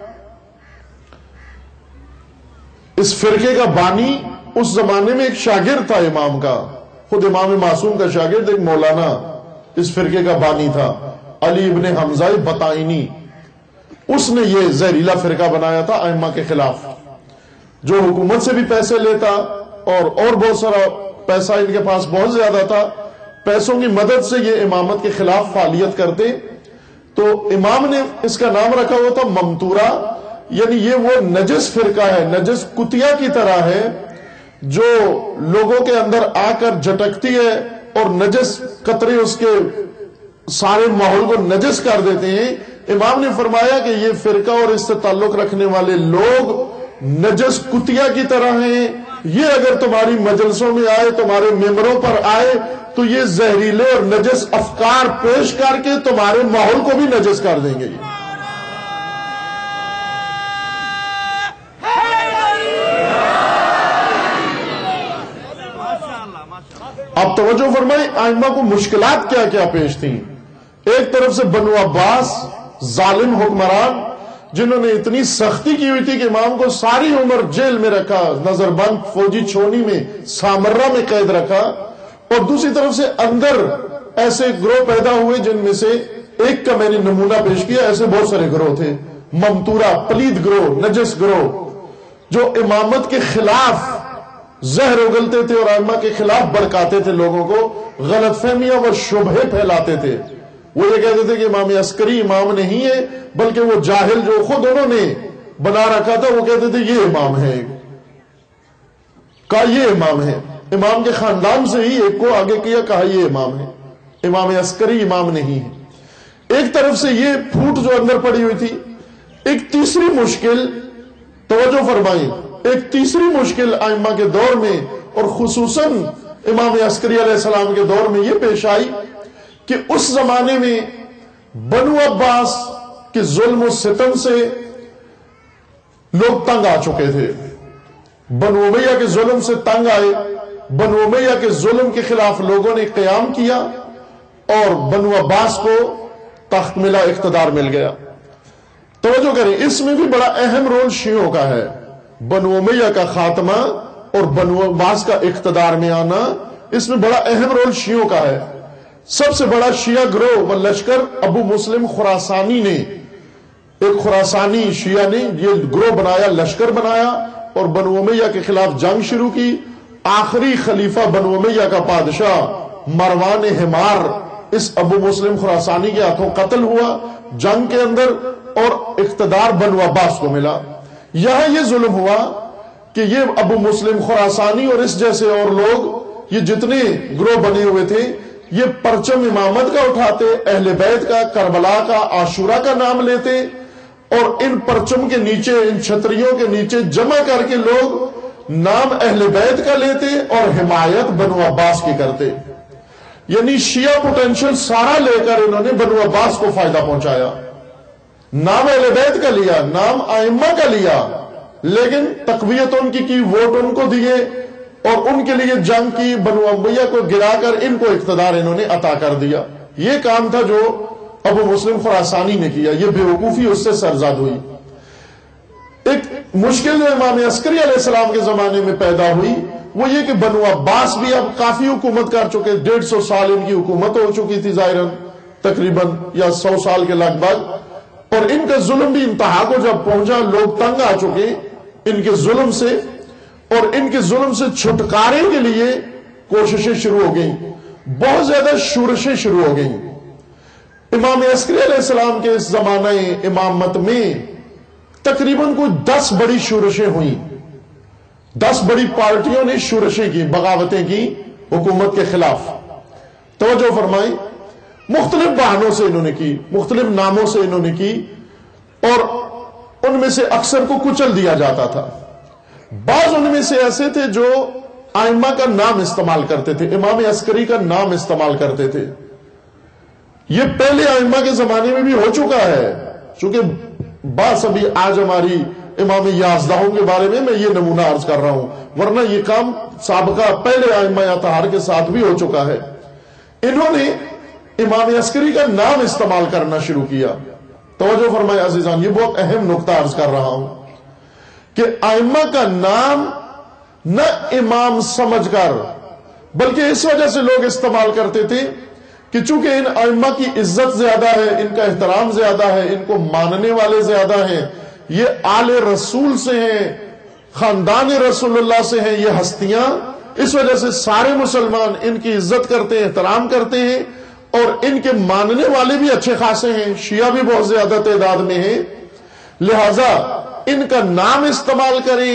اس فرقے کا بانی اس زمانے میں ایک شاگرد تھا امام کا, خود امام معصوم کا شاگرد ایک مولانا اس فرقے کا بانی تھا, علی ابن حمزہ بطائنی. اس نے یہ زہریلا فرقہ بنایا تھا ائمہ کے خلاف, جو حکومت سے بھی پیسے لیتا اور اور بہت سارا پیسہ ان کے پاس بہت زیادہ تھا. پیسوں کی مدد سے یہ امامت کے خلاف فعالیت کرتے. تو امام نے اس کا نام رکھا ہوا تھا ممتورہ, یعنی یہ وہ نجس فرقہ ہے, نجس کتیا کی طرح ہے جو لوگوں کے اندر آ کر جھٹکتی ہے اور نجس قطرے اس کے سارے ماحول کو نجس کر دیتے ہیں. امام نے فرمایا کہ یہ فرقہ اور اس سے تعلق رکھنے والے لوگ نجس کتیا کی طرح ہیں. یہ اگر تمہاری مجلسوں میں آئے, تمہارے ممبروں پر آئے تو یہ زہریلے اور نجس افکار پیش کر کے تمہارے ماحول کو بھی نجس کر دیں گے. اب توجہ فرمائیں, ائمہ کو مشکلات کیا کیا پیش تھیں. ایک طرف سے بنو عباس ظالم حکمران جنہوں نے اتنی سختی کی ہوئی تھی کہ امام کو ساری عمر جیل میں رکھا, نظر بند فوجی چھونی میں سامرہ میں قید رکھا. اور دوسری طرف سے اندر ایسے گروہ پیدا ہوئے جن میں سے ایک کا میں نے نمونہ پیش کیا, ایسے بہت سارے گروہ تھے. ممتورہ, پلید گروہ, نجس گروہ, جو امامت کے خلاف زہر اگلتے تھے اور ائمہ کے خلاف بڑکاتے تھے, لوگوں کو غلط فہمیاں و شبہے پھیلاتے تھے. وہ یہ کہتے تھے کہ امام عسکری امام نہیں ہے, بلکہ وہ جاہل جو خود انہوں نے بنا رکھا تھا وہ کہتے تھے یہ امام ہے, کہا یہ امام ہے. امام کے خاندان سے ہی ایک کو آگے کیا, کہا یہ امام ہے, امام عسکری امام نہیں ہے. ایک طرف سے یہ پھوٹ جو اندر پڑی ہوئی تھی. ایک تیسری مشکل, توجہ فرمائیں, ایک تیسری مشکل ائمہ کے دور میں اور خصوصاً امام عسکری علیہ السلام کے دور میں یہ پیش آئی کہ اس زمانے میں بنو عباس کے ظلم و ستم سے لوگ تنگ آ چکے تھے. بنو امیہ کے ظلم سے تنگ آئے. بنو امیہ کے ظلم کے خلاف لوگوں نے قیام کیا اور بنو عباس کو تخت ملا, اقتدار مل گیا. توجہ کریں, اس میں بھی بڑا اہم رول شیعوں کا ہے. بنو امیہ کا خاتمہ اور بنو عباس کا اقتدار میں آنا, اس میں بڑا اہم رول شیعوں کا ہے. سب سے بڑا شیعہ گروہ و لشکر ابو مسلم خراسانی نے, ایک خراسانی شیعہ نے یہ گروہ بنایا, لشکر بنایا اور بنو امیہ کے خلاف جنگ شروع کی. آخری خلیفہ بنو امیہ کا بادشاہ مروان حمار اس ابو مسلم خراسانی کے ہاتھوں قتل ہوا جنگ کے اندر اور اقتدار بنو عباس کو ملا. یہاں یہ ظلم ہوا کہ یہ ابو مسلم خراسانی اور اس جیسے اور لوگ, یہ جتنے گروہ بنے ہوئے تھے, یہ پرچم امامت کا اٹھاتے, اہل بیت کا, کربلا کا, عاشورہ کا نام لیتے اور ان پرچم کے نیچے، ان چھتریوں کے نیچے جمع کر کے لوگ نام اہل بیت کا لیتے اور حمایت بنو عباس کی کرتے. یعنی شیعہ پوٹینشل سارا لے کر انہوں نے بنو عباس کو فائدہ پہنچایا. نام اہل بیت کا لیا، نام ائمہ کا لیا، لیکن تقویت ان کی کی، ووٹ ان کو دیے اور ان کے لیے جنگ کی، بنو امیہ کو گرا کر ان کو اقتدار انہوں نے عطا کر دیا. یہ کام تھا جو ابو مسلم خراسانی نے کیا. یہ بے وقوفی اس سے سرزاد ہوئی. ایک مشکل جو امام عسکری علیہ السلام کے زمانے میں پیدا ہوئی وہ یہ کہ بنو عباس بھی اب کافی حکومت کر چکے، ڈیڑھ سو سال ان کی حکومت ہو چکی تھی ظاہراً، تقریباً یا سو سال کے لگ بھگ، اور ان کا ظلم بھی انتہا کو جب پہنچا، لوگ تنگ آ چکے ان کے ظلم سے، اور ان کے ظلم سے چھٹکارے کے لیے کوششیں شروع ہو گئیں، بہت زیادہ شورشیں شروع ہو گئیں. امام عسکری علیہ السلام کے اس زمانہ امامت میں تقریباً کوئی دس بڑی شورشیں ہوئیں، دس بڑی پارٹیوں نے شورشیں کی، بغاوتیں کی حکومت کے خلاف. توجہ فرمائیں، مختلف بہانوں سے انہوں نے کی، مختلف ناموں سے انہوں نے کی، اور ان میں سے اکثر کو کچل دیا جاتا تھا. بعض ان میں سے ایسے تھے جو ائمہ کا نام استعمال کرتے تھے، امام عسکری کا نام استعمال کرتے تھے. یہ پہلے ائمہ کے زمانے میں بھی ہو چکا ہے، چونکہ بات ابھی آج ہماری امام یازدہوں کے بارے میں میں یہ نمونہ عرض کر رہا ہوں، ورنہ یہ کام سابقہ پہلے ائمہ اطہار کے ساتھ بھی ہو چکا ہے. انہوں نے امام عسکری کا نام استعمال کرنا شروع کیا. توجہ فرمائے عزیزان، یہ بہت اہم نقطہ عرض کر رہا ہوں کہ ائمہ کا نام نہ امام سمجھ کر بلکہ اس وجہ سے لوگ استعمال کرتے تھے کہ چونکہ ان ائمہ کی عزت زیادہ ہے، ان کا احترام زیادہ ہے، ان کو ماننے والے زیادہ ہیں، یہ آل رسول سے ہیں، خاندان رسول اللہ سے ہیں یہ ہستیاں، اس وجہ سے سارے مسلمان ان کی عزت کرتے ہیں، احترام کرتے ہیں، اور ان کے ماننے والے بھی اچھے خاصے ہیں، شیعہ بھی بہت زیادہ تعداد میں ہیں، لہذا ان کا نام استعمال کریں،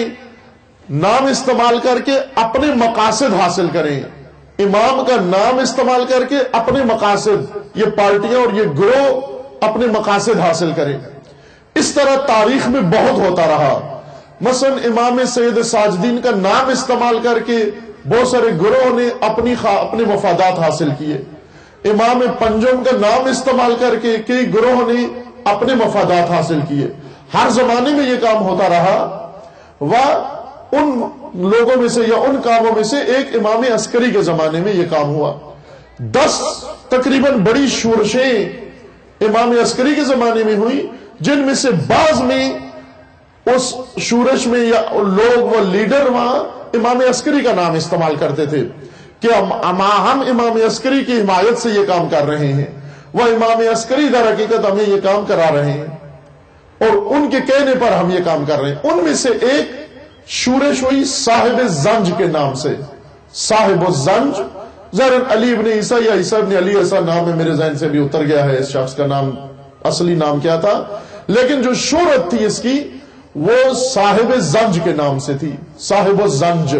نام استعمال کر کے اپنے مقاصد حاصل کریں. امام کا نام استعمال کر کے اپنے مقاصد، یہ پارٹیاں اور یہ گروہ اپنے مقاصد حاصل کریں. اس طرح تاریخ میں بہت ہوتا رہا. مثلا امام سید ساجدین کا نام استعمال کر کے بہت سارے گروہوں نے اپنی اپنے مفادات حاصل کیے. امام پنجم کا نام استعمال کر کے کئی گروہوں نے اپنے مفادات حاصل کیے. ہر زمانے میں یہ کام ہوتا رہا. و ان لوگوں میں سے یا ان کاموں میں سے ایک امام عسکری کے زمانے میں یہ کام ہوا. دس تقریباً بڑی شورشیں امام عسکری کے زمانے میں ہوئی، جن میں سے بعض میں اس شورش میں یا لوگ و لیڈر وہاں امام عسکری کا نام استعمال کرتے تھے کہ ہم امام عسکری کی حمایت سے یہ کام کر رہے ہیں، وہ امام عسکری در حقیقت ہمیں یہ کام کرا رہے ہیں اور ان کے کہنے پر ہم یہ کام کر رہے ہیں. ان میں سے ایک شورش ہوئی صاحب زنج کے نام سے. صاحب الزنج ظاہراً علی ابن عیسیٰ یا عیسیٰ ابن علی ایسا نام ہے، میرے ذہن سے بھی اتر گیا ہے اس شخص کا نام، اصلی نام کیا تھا، لیکن جو شہرت تھی اس کی وہ صاحب زنج کے نام سے تھی. صاحب الزنج،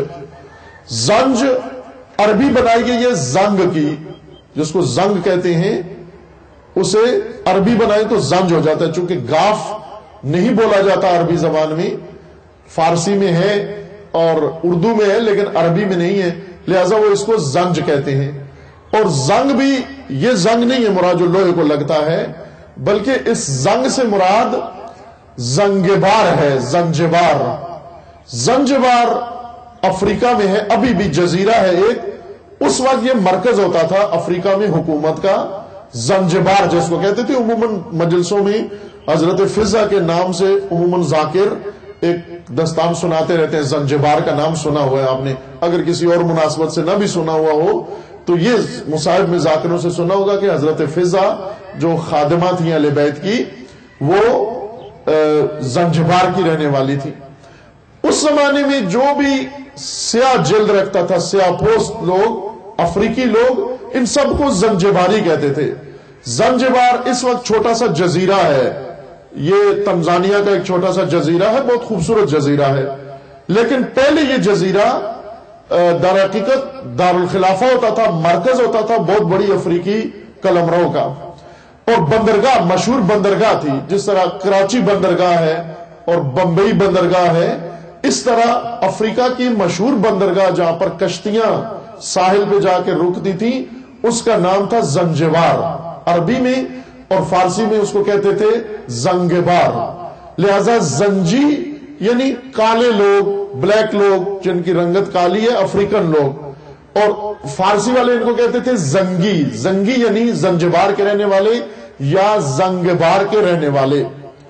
زنج عربی بنائی گئی ہے زنگ کی، جس کو زنگ کہتے ہیں اسے عربی بنائیں تو زنج ہو جاتا ہے. چونکہ گاف نہیں بولا جاتا عربی زبان میں، فارسی میں ہے اور اردو میں ہے لیکن عربی میں نہیں ہے، لہذا وہ اس کو زنج کہتے ہیں. اور زنگ بھی یہ زنگ نہیں ہے مراد جو لوہے کو لگتا ہے، بلکہ اس زنگ سے مراد زنگبار ہے. زنجبار زنجبار افریقہ میں ہے، ابھی بھی جزیرہ ہے ایک، اس وقت یہ مرکز ہوتا تھا افریقہ میں حکومت کا. زنجبار جس کو کہتے تھے، عموماً مجلسوں میں حضرت فضا کے نام سے عموماً ذاکر ایک دستان سناتے رہتے ہیں. زنجبار کا نام سنا ہوا ہے آپ نے، اگر کسی اور مناسبت سے نہ بھی سنا ہوا ہو تو یہ مصاحب میں ذاکروں سے سنا ہوگا کہ حضرت فضا جو خادمہ تھیں اہل بیت کی وہ زنجبار کی رہنے والی تھی. اس زمانے میں جو بھی سیاہ جلد رکھتا تھا، سیاہ پوست لوگ، افریقی لوگ، ان سب کو زنجباری کہتے تھے. زنجبار اس وقت چھوٹا سا جزیرہ ہے، یہ تنزانیہ کا ایک چھوٹا سا جزیرہ ہے، بہت خوبصورت جزیرہ ہے، لیکن پہلے یہ جزیرہ در حقیقت دارالخلافہ ہوتا تھا، مرکز ہوتا تھا بہت بڑی افریقی قلمرو کا. اور بندرگاہ، مشہور بندرگاہ تھی، جس طرح کراچی بندرگاہ ہے اور بمبئی بندرگاہ ہے، اس طرح افریقہ کی مشہور بندرگاہ جہاں پر کشتیاں ساحل پہ جا کے رکتی تھی اس کا نام تھا زنجبار، عربی میں اور فارسی میں اس کو کہتے تھے زنگبار۔ لہذا زنجی یعنی کالے لوگ، بلیک لوگ جن کی رنگت کالی ہے، افریقن لوگ، اور فارسی والے ان کو کہتے تھے زنگی، زنگی یعنی زنجبار کے رہنے والے یا زنگبار کے رہنے والے۔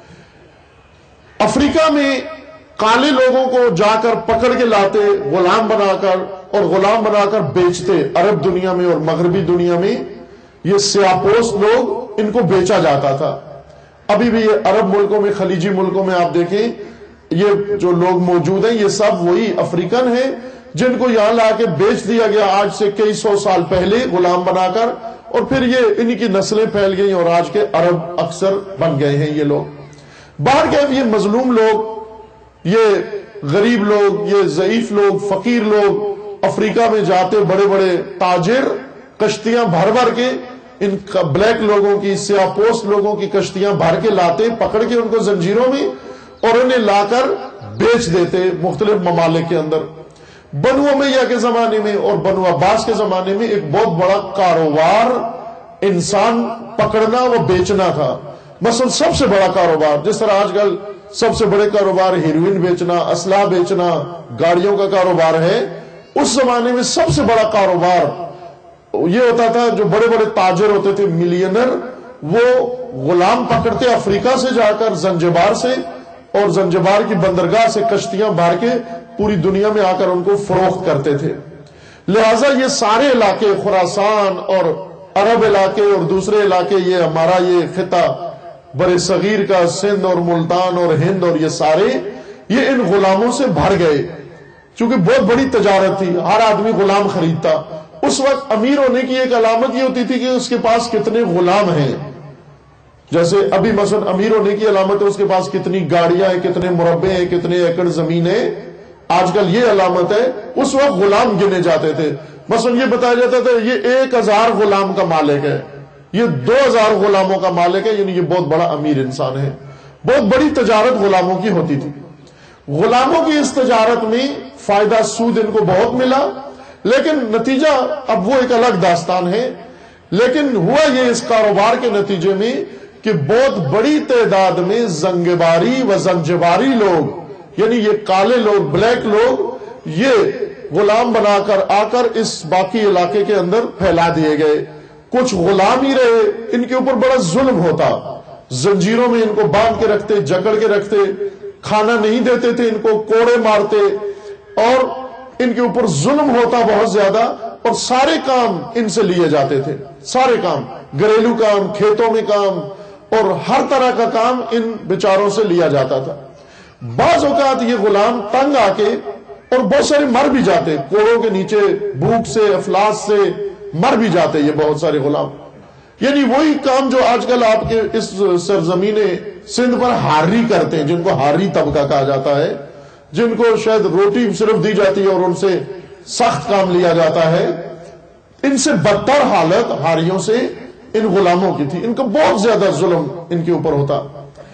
افریقہ میں کالے لوگوں کو جا کر پکڑ کے لاتے، غلام بنا کر اور غلام بنا کر بیچتے۔ عرب دنیا میں اور مغربی دنیا میں یہ سیاپوس لوگ، ان کو بیچا جاتا تھا۔ ابھی بھی یہ عرب ملکوں میں، خلیجی ملکوں میں آپ دیکھیں یہ جو لوگ موجود ہیں یہ سب وہی افریقن ہیں جن کو یہاں لا کے بیچ دیا گیا آج سے کئی سو سال پہلے غلام بنا کر، اور پھر یہ انہی کی نسلیں پھیل گئی اور آج کے عرب اکثر بن گئے ہیں یہ لوگ۔ باہر کے یہ مظلوم لوگ، یہ غریب لوگ، یہ ضعیف لوگ، فقیر لوگ افریقہ میں جاتے، بڑے بڑے تاجر کشتیاں بھر بھر کے ان بلیک لوگوں کی، سیاپوس لوگوں کی کشتیاں بھر کے لاتے، پکڑ کے ان کو زنجیروں میں اور انہیں لا کر بیچ دیتے مختلف ممالک کے اندر۔ بنو امیہ کے زمانے میں اور بنو عباس کے زمانے میں ایک بہت بڑا کاروبار انسان پکڑنا و بیچنا تھا۔ مثلا سب سے بڑا کاروبار، جس طرح آج کل سب سے بڑے کاروبار ہیروئن بیچنا، اسلحہ بیچنا، گاڑیوں کا کاروبار ہے، اس زمانے میں سب سے بڑا کاروبار یہ ہوتا تھا، جو بڑے بڑے تاجر ہوتے تھے، ملینر، وہ غلام پکڑتے افریقہ سے جا کر زنجبار سے، اور زنجبار کی بندرگاہ سے کشتیاں بھر کے پوری دنیا میں آ کر ان کو فروخت کرتے تھے۔ لہذا یہ سارے علاقے، خراسان اور عرب علاقے اور دوسرے علاقے، یہ ہمارا یہ خطہ بر صغیر کا، سندھ اور ملتان اور ہند اور یہ سارے، یہ ان غلاموں سے بھر گئے، چونکہ بہت بڑی تجارت تھی، ہر آدمی غلام خریدتا۔ اس وقت امیر ہونے کی ایک علامت یہ ہوتی تھی کہ اس کے پاس کتنے غلام ہیں، جیسے ابھی مثلا امیر ہونے کی علامت ہے اس کے پاس کتنی گاڑیاں ہیں، کتنے مربع ہیں، کتنے ایکڑ زمین ہے، آج کل یہ علامت ہے۔ اس وقت غلام گنے جاتے تھے، مثلا یہ بتایا جاتا تھا یہ ایک ہزار غلام کا مالک ہے، یہ دو ہزار غلاموں کا مالک ہے، یعنی یہ بہت بڑا امیر انسان ہے۔ بہت بڑی تجارت غلاموں کی ہوتی تھی۔ غلاموں کی اس تجارت میں فائدہ، سود ان کو بہت ملا، لیکن نتیجہ اب وہ ایک الگ داستان ہے۔ لیکن ہوا یہ اس کاروبار کے نتیجے میں کہ بہت بڑی تعداد میں زنگباری و زنجباری لوگ، یعنی یہ کالے لوگ، بلیک لوگ، یہ غلام بنا کر آ کر اس باقی علاقے کے اندر پھیلا دیے گئے۔ کچھ غلام ہی رہے، ان کے اوپر بڑا ظلم ہوتا، زنجیروں میں ان کو باندھ کے رکھتے، جکڑ کے رکھتے، کھانا نہیں دیتے تھے، ان کو کوڑے مارتے اور ان کے اوپر ظلم ہوتا بہت زیادہ، اور سارے کام ان سے لیے جاتے تھے، سارے کام، گھریلو کام، کھیتوں میں کام اور ہر طرح کا کام ان بیچاروں سے لیا جاتا تھا۔ بعض اوقات یہ غلام تنگ آ کے، اور بہت سارے مر بھی جاتے، کوڑوں کے نیچے بھوک سے، افلاس سے مر بھی جاتے یہ بہت سارے غلام۔ یعنی وہی کام جو آج کل آپ کے اس سرزمین سندھ پر ہاری کرتے ہیں، جن کو ہاری طبقہ کہا جاتا ہے، جن کو شاید روٹی صرف دی جاتی ہے اور ان سے سخت کام لیا جاتا ہے، ان سے بدتر حالت ہاریوں سے ان غلاموں کی تھی۔ ان کو بہت زیادہ ظلم ان کے اوپر ہوتا۔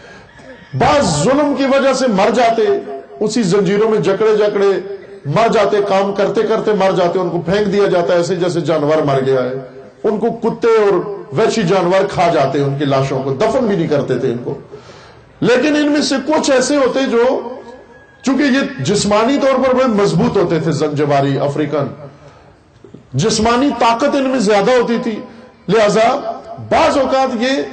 بعض ظلم کی وجہ سے مر جاتے، اسی زنجیروں میں جکڑے جکڑے مر جاتے، کام کرتے کرتے مر جاتے، ان کو پھینک دیا جاتا ہے ایسے جیسے جانور مر گیا ہے۔ ان کو کتے اور وحشی جانور کھا جاتے، ان کی لاشوں کو دفن بھی نہیں کرتے تھے ان کو۔ لیکن ان میں سے کچھ ایسے ہوتے جو، چونکہ یہ جسمانی طور پر بڑے مضبوط ہوتے تھے، زنجباری افریقن، جسمانی طاقت ان میں زیادہ ہوتی تھی، لہذا بعض اوقات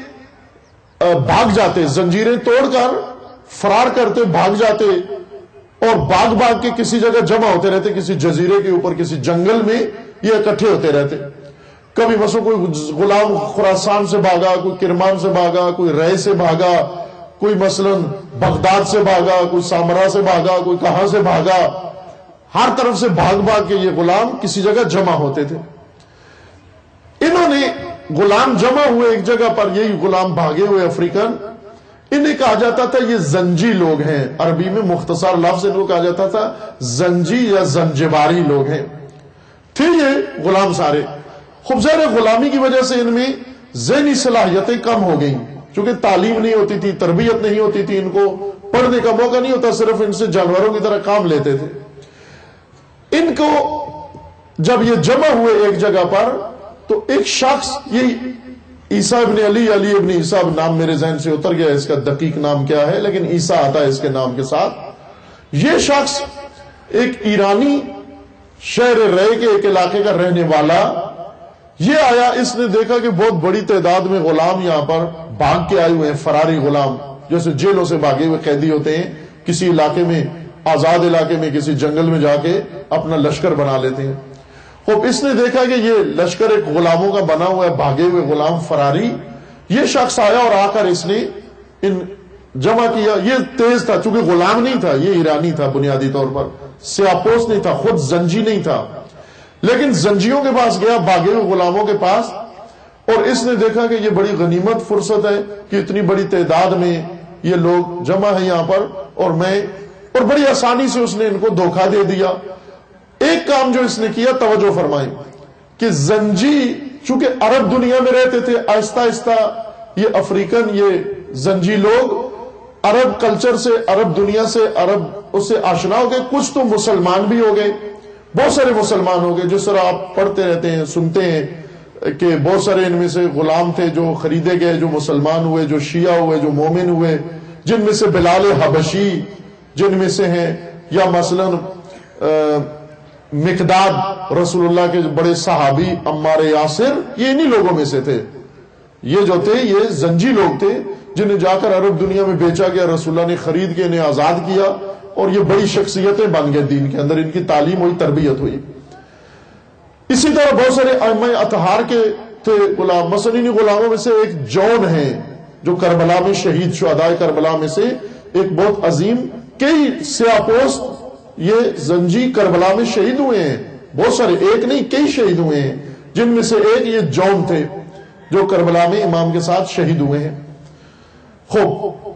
یہ بھاگ جاتے، زنجیریں توڑ کر فرار کرتے، بھاگ جاتے اور بھاگ بھاگ کے کسی جگہ جمع ہوتے رہتے، کسی جزیرے کے اوپر، کسی جنگل میں یہ اکٹھے ہوتے رہتے۔ کبھی مثلا کوئی غلام خراسان سے بھاگا، کوئی کرمان سے بھاگا، کوئی رے سے بھاگا، کوئی مثلا بغداد سے بھاگا، کوئی سامرا سے بھاگا، کوئی کہاں سے بھاگا، ہر طرف سے بھاگ بھاگ کے یہ غلام کسی جگہ جمع ہوتے تھے۔ انہوں نے غلام جمع ہوئے ایک جگہ پر، یہی غلام بھاگے ہوئے افریقن، انہیں کہا جاتا تھا یہ زنجی لوگ ہیں، عربی میں مختصر لفظ ان کو کہا جاتا تھا زنجی یا زنجباری لوگ ہیں۔ تھے یہ غلام سارے، خوب ظاہر غلامی کی وجہ سے ان میں ذہنی صلاحیتیں کم ہو گئیں، چونکہ تعلیم نہیں ہوتی تھی، تربیت نہیں ہوتی تھی، ان کو پڑھنے کا موقع نہیں ہوتا، صرف ان سے جانوروں کی طرح کام لیتے تھے۔ ان کو جب یہ جمع ہوئے ایک جگہ پر تو ایک شخص، یہ عیسیٰ ابن علی علی ابن عیسیٰ نام میرے ذہن سے اتر گیا، اس کا دقیق نام کیا ہے، لیکن عیسیٰ آتا ہے اس کے نام کے ساتھ۔ یہ شخص ایک ایرانی شہر رے کے ایک علاقے کا رہنے والا، یہ آیا، اس نے دیکھا کہ بہت بڑی تعداد میں غلام یہاں پر بھاگ کے آئے ہوئے ہیں، فراری غلام، جیسے جیلوں سے بھاگے ہوئے قیدی ہوتے ہیں، کسی علاقے میں، آزاد علاقے میں، کسی جنگل میں جا کے اپنا لشکر بنا لیتے ہیں۔ خوب اس نے دیکھا کہ یہ لشکر ایک غلاموں کا بنا ہوا ہے، بھاگے ہوئے غلام فراری۔ یہ شخص آیا اور آ کر اس نے ان جمع کیا۔ یہ تیز تھا، چونکہ غلام نہیں تھا، یہ ایرانی تھا، بنیادی طور پر سیاپوس نہیں تھا، خود زنجی نہیں تھا، لیکن زنجیوں کے پاس گیا، بھاگے ہوئے غلاموں کے پاس، اور اس نے دیکھا کہ یہ بڑی غنیمت فرصت ہے کہ اتنی بڑی تعداد میں یہ لوگ جمع ہیں یہاں پر، اور میں اور بڑی آسانی سے اس نے ان کو دھوکہ دے دیا۔ ایک کام جو اس نے کیا، توجہ فرمائیں، کہ زنجی چونکہ عرب دنیا میں رہتے تھے، آہستہ آہستہ یہ افریقن، یہ زنجی لوگ عرب کلچر سے، عرب دنیا سے، عرب اس سے آشنا ہو گئے، کچھ تو مسلمان بھی ہو گئے، بہت سارے مسلمان ہو گئے، جس طرح آپ پڑھتے رہتے ہیں، سنتے ہیں کہ بہت سارے ان میں سے غلام تھے جو خریدے گئے، جو مسلمان ہوئے، جو شیعہ ہوئے، جو مومن ہوئے، جن میں سے بلال حبشی جن میں سے ہیں، یا مثلا مقداد رسول اللہ کے بڑے صحابی عمار یاسر، یہ انہی لوگوں میں سے تھے۔ یہ جو تھے یہ زنجی لوگ تھے جنہیں جا کر عرب دنیا میں بیچا گیا، رسول اللہ نے خرید کے انہیں آزاد کیا، اور یہ بڑی شخصیتیں بن گئے دین کے اندر، ان کی تعلیم ہوئی، تربیت ہوئی۔ اسی طرح بہت سارے ائمہ اطہار کے تھے غلام، مثلا انہی غلاموں میں سے ایک جون ہیں جو کربلا میں شہید، شہداء کربلا میں سے ایک بہت عظیم، کئی سیاپوس یہ زنجی کربلا میں شہید ہوئے ہیں، بہت سارے، ایک نہیں کئی شہید ہوئے ہیں، جن میں سے ایک یہ جون تھے جو کربلا میں امام کے ساتھ شہید ہوئے ہیں۔ خوب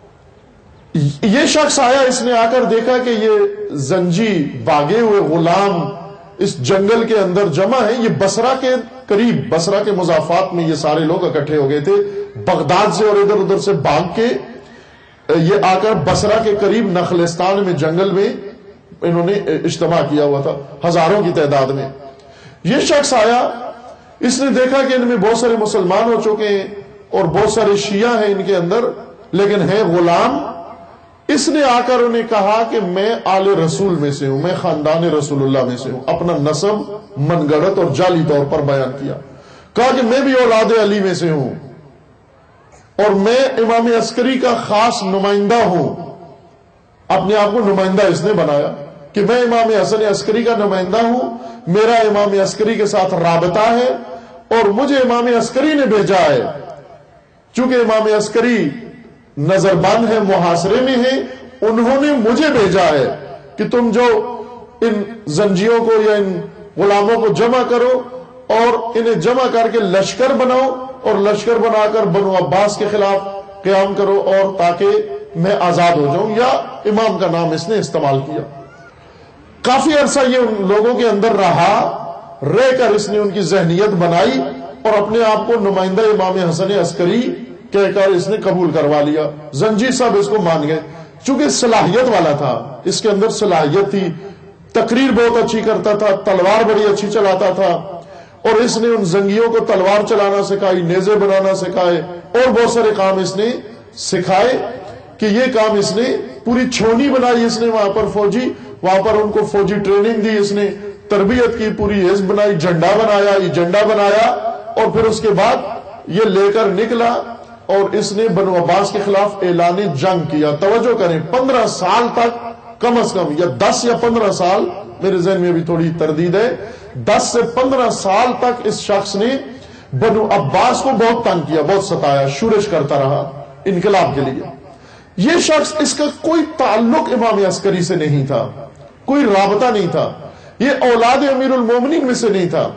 یہ شخص آیا، اس نے آ کر دیکھا کہ یہ زنجی بھاگے ہوئے غلام اس جنگل کے اندر جمع ہیں، یہ بصرہ کے قریب، بصرہ کے مضافات میں یہ سارے لوگ اکٹھے ہو گئے تھے، بغداد سے اور ادھر ادھر سے بھاگ کے یہ آ کر بصرہ کے قریب نخلستان میں، جنگل میں انہوں نے اجتماع کیا ہوا تھا، ہزاروں کی تعداد میں۔ یہ شخص آیا، اس نے دیکھا کہ ان میں بہت سارے مسلمان ہو چکے ہیں اور بہت سارے شیعہ ہیں ان کے اندر، لیکن ہیں غلام۔ اس نے آ کر انہیں کہا کہ میں آل رسول میں سے ہوں، میں خاندان رسول اللہ میں سے ہوں، اپنا نسب من گڑت اور جعلی طور پر بیان کیا، کہا کہ میں بھی اولاد علی میں سے ہوں اور میں امام عسکری کا خاص نمائندہ ہوں۔ اپنے آپ کو نمائندہ اس نے بنایا کہ میں امام حسن عسکری کا نمائندہ ہوں، میرا امام عسکری کے ساتھ رابطہ ہے اور مجھے امام عسکری نے بھیجا ہے، چونکہ امام عسکری نظر بند ہے، محاصرے میں ہیں، انہوں نے مجھے بھیجا ہے کہ تم جو ان زنجیوں کو یا ان غلاموں کو جمع کرو اور انہیں جمع کر کے لشکر بناؤ اور لشکر بنا کر بنو عباس کے خلاف قیام کرو، اور تاکہ میں آزاد ہو جاؤں، یا امام کا نام اس نے استعمال کیا۔ کافی عرصہ یہ ان لوگوں کے اندر رہا، رہ کر اس نے ان کی ذہنیت بنائی اور اپنے آپ کو نمائندہ امام حسن عسکری کہہ کر اس نے قبول کروا لیا۔ زنجی صاحب اس کو مان گئے، چونکہ صلاحیت والا تھا، اس کے اندر صلاحیت تھی، تقریر بہت اچھی کرتا تھا، تلوار بڑی اچھی چلاتا تھا، اور اس نے ان زنگیوں کو تلوار چلانا سکھائی، نیزے بنانا سکھائے، اور بہت سارے کام اس نے سکھائے کہ یہ کام اس نے پوری چھونی بنائی، اس نے وہاں پر فوجی، وہاں پر ان کو فوجی ٹریننگ دی، اس نے تربیت کی، پوری حزب بنائی، جھنڈا بنایا، ایجنڈا بنایا، اور پھر اس کے بعد یہ لے کر نکلا اور اس نے بنو عباس کے خلاف اعلان جنگ کیا۔ توجہ کریں، پندرہ سال تک کم از کم، یا دس یا پندرہ سال، میرے ذہن میں بھی تھوڑی تردید ہے، دس سے پندرہ سال تک اس شخص نے بنو عباس کو بہت تنگ کیا، بہت ستایا، شورش کرتا رہا انقلاب کے لیے۔ یہ شخص، اس کا کوئی تعلق امام عسکری سے نہیں تھا، کوئی رابطہ نہیں تھا، یہ اولاد امیر المومنین میں سے نہیں تھا،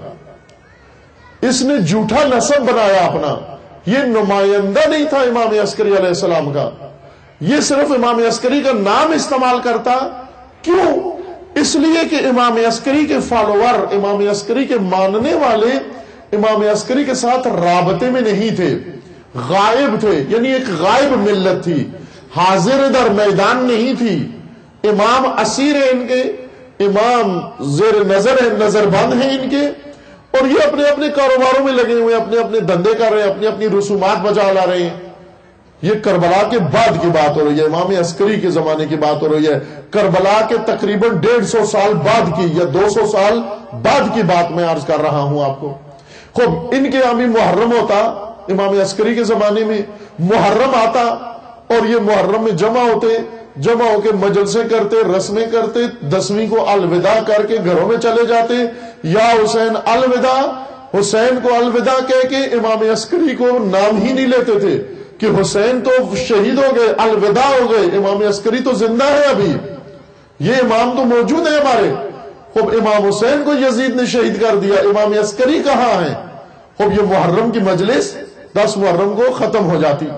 اس نے جھوٹا نسب بنایا اپنا، یہ نمائندہ نہیں تھا امام عسکری علیہ السلام کا، یہ صرف امام عسکری کا نام استعمال کرتا۔ کیوں؟ اس لیے کہ امام عسکری کے فالوور، امام عسکری کے ماننے والے امام عسکری کے ساتھ رابطے میں نہیں تھے، غائب تھے، یعنی ایک غائب ملت تھی، حاضر در میدان نہیں تھی۔ امام اسیر ہیں ان کے، امام زیر نظر ہے، نظر بند ہیں ان کے، اور یہ اپنے اپنے کاروباروں میں لگے ہوئے، اپنے اپنے دھندے کر رہے ہیں، اپنی اپنی رسومات بجا لا رہے ہیں۔ یہ کربلا کے بعد کی بات ہو رہی ہے، امام عسکری کے زمانے کی بات ہو رہی ہے، کربلا کے تقریباً ڈیڑھ سو سال بعد کی یا دو سو سال بعد کی بات میں عرض کر رہا ہوں آپ کو۔ خوب ان کے یہاں محرم ہوتا، امام عسکری کے زمانے میں محرم آتا، اور یہ محرم میں جمع ہوتے، جمع ہو کے مجلسیں کرتے، رسمیں کرتے، دسویں کو الوداع کر کے گھروں میں چلے جاتے، یا حسین الوداع، حسین کو الوداع کہہ کے امام عسکری کو نام ہی نہیں لیتے تھے کہ حسین تو شہید ہو گئے، الوداع ہو گئے، امام عسکری تو زندہ ہے ابھی، یہ امام تو موجود ہے ہمارے۔ خوب امام حسین کو یزید نے شہید کر دیا، امام عسکری کہاں ہیں؟ خوب یہ محرم کی مجلس دس محرم کو ختم ہو جاتی،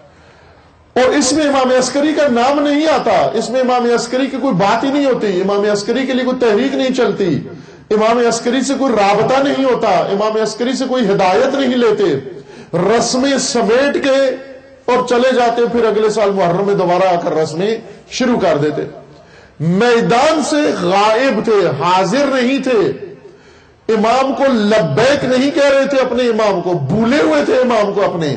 اور اس میں امام عسکری کا نام نہیں آتا، اس میں امام عسکری کی کوئی بات ہی نہیں ہوتی، امام عسکری کے لیے کوئی تحریک نہیں چلتی، امام عسکری سے کوئی رابطہ نہیں ہوتا، امام عسکری سے کوئی ہدایت نہیں لیتے، رسمیں سمیٹ کے اور چلے جاتے، پھر اگلے سال محرم میں دوبارہ آ کر رسمیں شروع کر دیتے۔ میدان سے غائب تھے، حاضر نہیں تھے، امام کو لبیک نہیں کہہ رہے تھے، اپنے امام کو بھولے ہوئے تھے، امام کو اپنے۔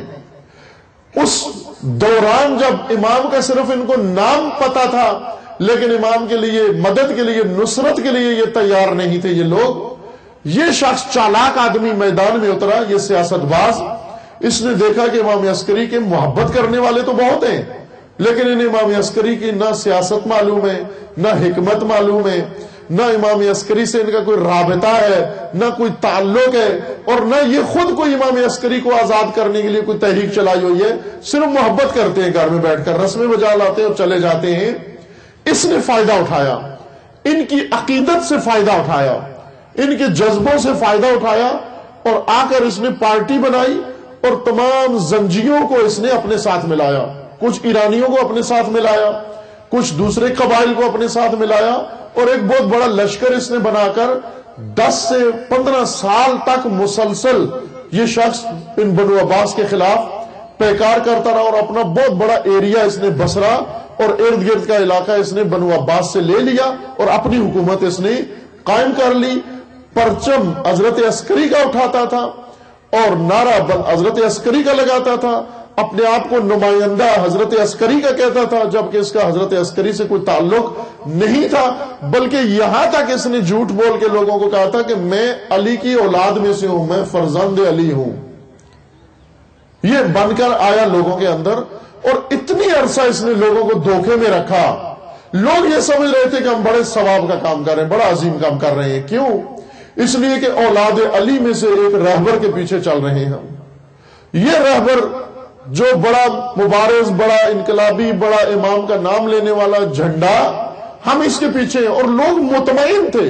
اس دوران جب امام کا صرف ان کو نام پتا تھا، لیکن امام کے لیے مدد کے لیے، نصرت کے لیے یہ تیار نہیں تھے یہ لوگ۔ یہ شخص چالاک آدمی میدان میں اترا، یہ سیاست باز، اس نے دیکھا کہ امام عسکری کے محبت کرنے والے تو بہت ہیں، لیکن انہیں امام عسکری کی نہ سیاست معلوم ہے، نہ حکمت معلوم ہے، نہ امام عسکری سے ان کا کوئی رابطہ ہے، نہ کوئی تعلق ہے، اور نہ یہ خود کوئی امام عسکری کو آزاد کرنے کے لیے کوئی تحریک چلائی ہوئی ہے، صرف محبت کرتے ہیں، گھر میں بیٹھ کر رسمیں بجا لاتے ہیں اور چلے جاتے ہیں۔ اس نے فائدہ اٹھایا، ان کی عقیدت سے فائدہ اٹھایا، ان کے جذبوں سے فائدہ اٹھایا، اور آ کر اس نے پارٹی بنائی اور تمام زنجیوں کو اس نے اپنے ساتھ ملایا، کچھ ایرانیوں کو اپنے ساتھ ملایا، کچھ دوسرے قبائل کو اپنے ساتھ ملایا، اور ایک بہت بڑا لشکر اس نے بنا کر دس سے پندرہ سال تک مسلسل یہ شخص ان بنو عباس کے خلاف پیکار کرتا رہا، اور اپنا بہت بڑا ایریا اس نے بصرہ اور ارد گرد کا علاقہ اس نے بنو عباس سے لے لیا، اور اپنی حکومت اس نے قائم کر لی۔ پرچم حضرت عسکری کا اٹھاتا تھا اور نعرہ حضرت عسکری کا لگاتا تھا، اپنے آپ کو نمائندہ حضرت عسکری کا کہتا تھا، جبکہ اس کا حضرت عسکری سے کوئی تعلق نہیں تھا، بلکہ یہاں تک اس نے جھوٹ بول کے لوگوں کو کہا تھا کہ میں علی کی اولاد میں سے ہوں، میں فرزند علی ہوں۔ یہ بن کر آیا لوگوں کے اندر، اور اتنی عرصہ اس نے لوگوں کو دھوکے میں رکھا، لوگ یہ سمجھ رہے تھے کہ ہم بڑے ثواب کا کام کر رہے ہیں، بڑا عظیم کام کر رہے ہیں۔ کیوں؟ اس لیے کہ اولاد علی میں سے ایک رہبر کے پیچھے چل رہے ہیں ہم۔ یہ رہبر جو بڑا مبارز، بڑا انقلابی، بڑا امام کا نام لینے والا جھنڈا، ہم اس کے پیچھے ہیں، اور لوگ مطمئن تھے۔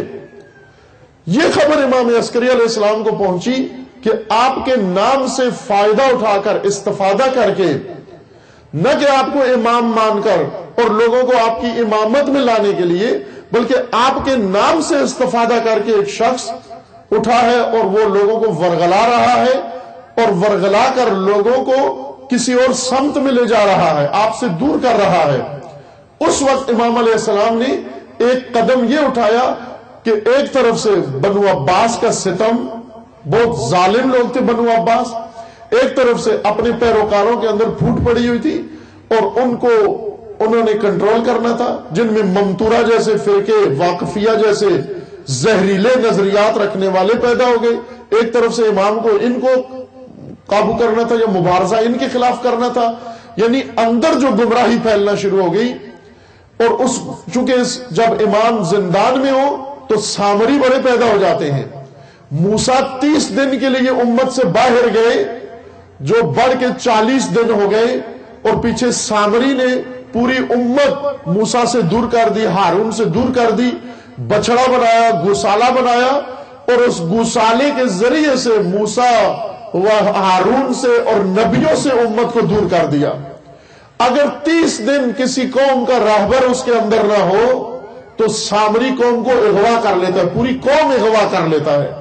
یہ خبر امام عسکری علیہ السلام کو پہنچی کہ آپ کے نام سے فائدہ اٹھا کر، استفادہ کر کے، نہ کہ آپ کو امام مان کر اور لوگوں کو آپ کی امامت میں لانے کے لیے، بلکہ آپ کے نام سے استفادہ کر کے ایک شخص اٹھا ہے، اور وہ لوگوں کو ورغلا رہا ہے، اور ورغلا کر لوگوں کو کسی اور سمت میں لے جا رہا ہے، آپ سے دور کر رہا ہے۔ اس وقت امام علیہ السلام نے ایک قدم یہ اٹھایا کہ ایک طرف سے بنو عباس کا ستم، بہت ظالم لوگ تھے بنو عباس، ایک طرف سے اپنے پیروکاروں کے اندر پھوٹ پڑی ہوئی تھی، اور ان کو انہوں نے کنٹرول کرنا تھا، جن میں ممتورہ جیسے فرقے، واقفیہ جیسے زہریلے نظریات رکھنے والے پیدا ہو گئے۔ ایک طرف سے امام کو ان کو قابو کرنا تھا، یا مبارزہ ان کے خلاف کرنا تھا، یعنی اندر جو گمراہی پھیلنا شروع ہو گئی۔ اور اس چونکہ جب امام زندان میں ہو تو سامری بڑے پیدا ہو جاتے ہیں۔ موسیٰ تیس دن کے لیے امت سے باہر گئے، جو بڑھ کے چالیس دن ہو گئے، اور پیچھے سامری نے پوری امت موسیٰ سے دور کر دی، ہارون سے دور کر دی، بچڑا بنایا، گوسالہ بنایا، اور اس گوسالے کے ذریعے سے موسیٰ و ہارون سے اور نبیوں سے امت کو دور کر دیا۔ اگر تیس دن کسی قوم کا راہبر اس کے اندر نہ ہو تو سامری قوم کو اغوا کر لیتا ہے، پوری قوم اغوا کر لیتا ہے۔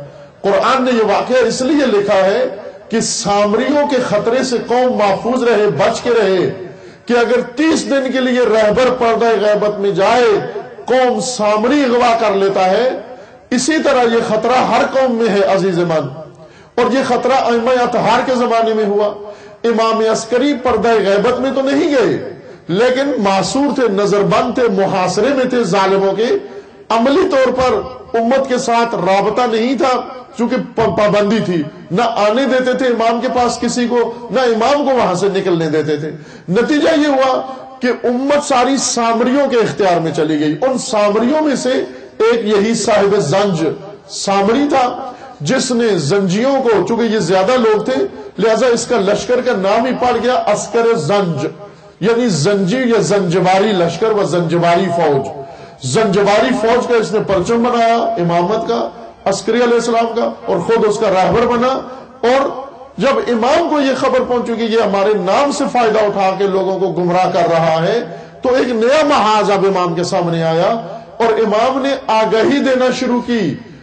قرآن نے یہ واقعہ اس لیے لکھا ہے کہ سامریوں کے خطرے سے قوم محفوظ رہے، بچ کے رہے، کہ اگر تیس دن کے لیے رہبر پردہ غیبت میں جائے قوم سامری اغوا کر لیتا ہے، اسی طرح یہ خطرہ ہر قوم میں ہے عزیز من، اور یہ خطرہ ائمہ اطہار کے زمانے میں ہوا۔ امام عسکری پردہ غیبت میں تو نہیں گئے، لیکن معصور تھے، نظر بند تھے، محاصرے میں تھے ظالموں کے، عملی طور پر امت کے ساتھ رابطہ نہیں تھا چونکہ پابندی تھی، نہ آنے دیتے تھے امام کے پاس کسی کو، نہ امام کو وہاں سے نکلنے دیتے تھے۔ نتیجہ یہ ہوا کہ امت ساری سامریوں کے اختیار میں چلی گئی۔ ان سامریوں میں سے ایک یہی صاحب زنج سامری تھا، جس نے زنجیوں کو، چونکہ یہ زیادہ لوگ تھے لہذا اس کا لشکر کا نام ہی پڑ گیا عسکر زنج، یعنی زنجی یا زنجباری لشکر و زنجباری فوج۔ زنجباری فوج کا اس نے پرچم بنایا امامت کا، عسکری علیہ السلام کا، اور خود اس کا راہبر بنا۔ اور جب امام کو یہ خبر پہنچی کہ یہ ہمارے نام سے فائدہ اٹھا کے لوگوں کو گمراہ کر رہا ہے، تو ایک نیا محاذ اب امام کے سامنے آیا، اور امام نے آگاہی دینا شروع کی،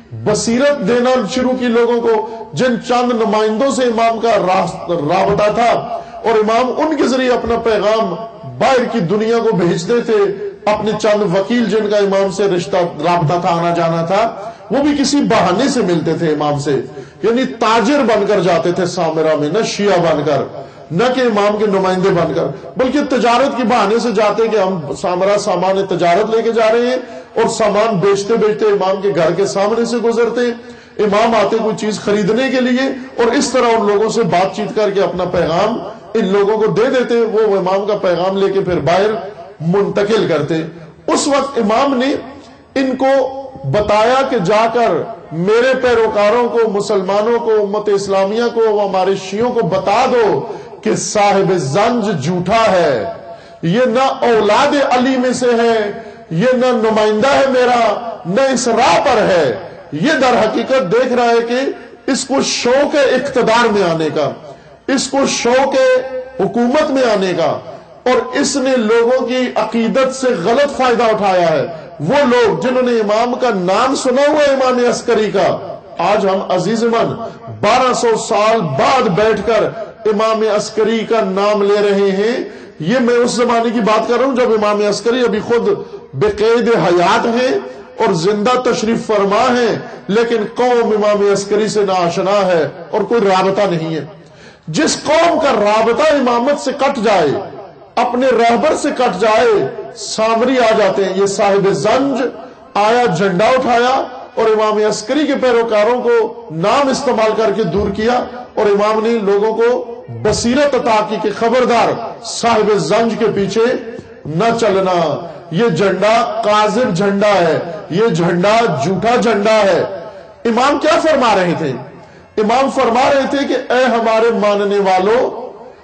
بصیرت دینا شروع کی لوگوں کو۔ جن چند نمائندوں سے امام کا رابطہ تھا، اور امام ان کے ذریعے اپنا پیغام باہر کی دنیا کو بھیجتے تھے، اپنے چند وکیل جن کا امام سے رشتہ رابطہ تھا، آنا جانا تھا، وہ بھی کسی بہانے سے ملتے تھے امام سے، یعنی تاجر بن کر جاتے تھے سامرہ میں، نہ شیعہ بن کر، نہ کہ امام کے نمائندے بن کر، بلکہ تجارت کے بہانے سے جاتے کہ ہم سامرہ سامان تجارت لے کے جا رہے ہیں، اور سامان بیچتے بیچتے امام کے گھر کے سامنے سے گزرتے، امام آتے کوئی چیز خریدنے کے لیے، اور اس طرح ان لوگوں سے بات چیت کر کے اپنا پیغام ان لوگوں کو دے دیتے، وہ امام کا پیغام لے کے پھر باہر منتقل کرتے۔ اس وقت امام نے ان کو بتایا کہ جا کر میرے پیروکاروں کو، مسلمانوں کو، امت اسلامیہ کو، ہمارے شیعوں کو بتا دو کہ صاحب زنج جھوٹا ہے، یہ نہ اولاد علی میں سے ہے، یہ نہ نمائندہ ہے میرا، نہ اس راہ پر ہے، یہ در حقیقت دیکھ رہا ہے کہ اس کو شوق ہے اقتدار میں آنے کا، اس کو شوق ہے حکومت میں آنے کا، اور اس نے لوگوں کی عقیدت سے غلط فائدہ اٹھایا ہے۔ وہ لوگ جنہوں نے امام کا نام سنا ہوا ہے، امام عسکری کا، آج ہم عزیز من بارہ سو سال بعد بیٹھ کر امام عسکری کا نام لے رہے ہیں۔ یہ میں اس زمانے کی بات کر رہا ہوں جب امام عسکری ابھی خود بے قید حیات ہیں اور زندہ تشریف فرما ہے، لیکن قوم امام عسکری سے ناآشنا ہے اور کوئی رابطہ نہیں ہے۔ جس قوم کا رابطہ امامت سے کٹ جائے، اپنے رہبر سے کٹ جائے، سامری آ جاتے ہیں۔ یہ صاحب زنج آیا، جھنڈا اٹھایا اور امام عسکری کے پیروکاروں کو نام استعمال کر کے دور کیا، اور امام نے لوگوں کو بصیرت عطا کی کہ خبردار صاحب زنج کے پیچھے نہ چلنا، یہ جھنڈا قاذب جھنڈا ہے، یہ جھنڈا جھوٹا جھنڈا ہے۔ امام کیا فرما رہے تھے؟ امام فرما رہے تھے کہ اے ہمارے ماننے والوں،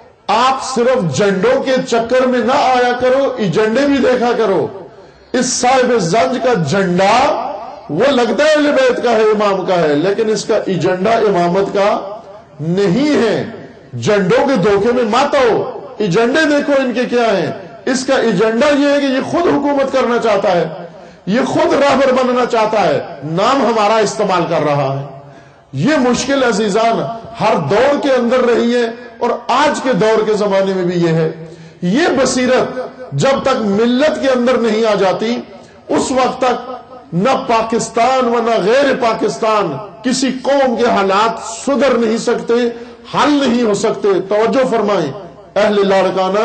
آپ صرف جھنڈوں کے چکر میں نہ آیا کرو، ایجنڈے بھی دیکھا کرو۔ اس صاحب زنج کا جھنڈا وہ لگتا ہے اہل بیت کا ہے، امام کا ہے، لیکن اس کا ایجنڈا امامت کا نہیں ہے۔ جھنڈوں کے دھوکے میں مت آؤ، ایجنڈے دیکھو ان کے کیا ہیں۔ اس کا ایجنڈا یہ ہے کہ یہ خود حکومت کرنا چاہتا ہے، یہ خود راہبر بننا چاہتا ہے، نام ہمارا استعمال کر رہا ہے۔ یہ مشکل عزیزان ہر دور کے اندر رہی ہے، اور آج کے دور کے زمانے میں بھی یہ ہے۔ یہ بصیرت جب تک ملت کے اندر نہیں آ جاتی، اس وقت تک نہ پاکستان و نہ غیر پاکستان کسی قوم کے حالات سدھر نہیں سکتے، حل نہیں ہو سکتے۔ توجہ فرمائیں اہل لاڑکانہ،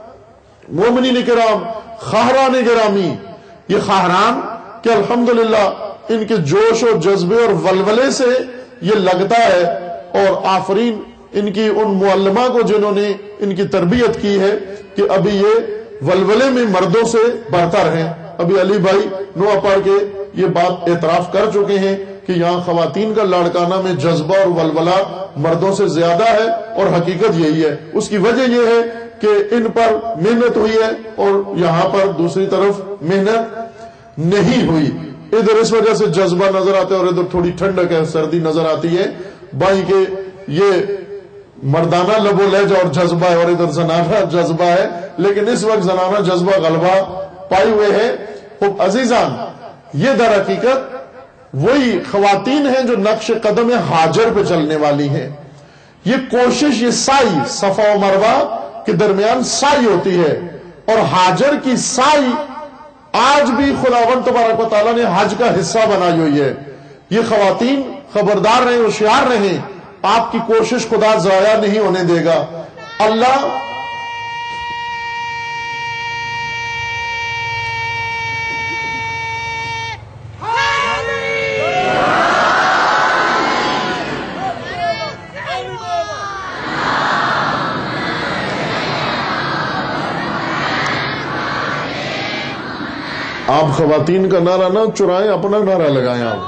مومنین کرام، خواہران گرامی، یہ خواہران کہ الحمدللہ ان کے جوش و جذبے اور ولولے سے یہ لگتا ہے، اور آفرین ان کی ان معلمہ کو جنہوں نے ان کی تربیت کی ہے کہ ابھی یہ ولولے میں مردوں سے بہتر ہیں۔ ابھی علی بھائی نوح پڑھ کے یہ بات اعتراف کر چکے ہیں کہ یہاں خواتین کا لاڑکانہ میں جذبہ اور ولولہ مردوں سے زیادہ ہے، اور حقیقت یہی ہے۔ اس کی وجہ یہ ہے کہ ان پر محنت ہوئی ہے اور یہاں پر دوسری طرف محنت نہیں ہوئی۔ ادھر اس وجہ سے جذبہ نظر آتا ہے اور ادھر تھوڑی ٹھنڈک ہے، سردی نظر آتی ہے۔ بھائی کہ یہ مردانہ لب و لہجہ اور جذبہ ہے، اور ادھر زنانہ جذبہ ہے، لیکن اس وقت زنانہ جذبہ غلبہ پائے ہوئے ہے۔ خوب عزیزان، یہ در حقیقت وہی خواتین ہیں جو نقش قدم ہاجر پہ چلنے والی ہیں. یہ کوشش، یہ سائی صفا و مروہ کے درمیان سائی ہوتی ہے، اور ہاجر کی سائی آج بھی خداوند تبارک و تعالیٰ نے حج کا حصہ بنائی ہوئی ہے. یہ خواتین خبردار رہیں، ہوشیار رہیں، آپ کی کوشش خدا ضائع نہیں ہونے دے گا. اللہ آپ خواتین کا نعرہ نہ چرائیں، اپنا نعرہ لگائیں. آپ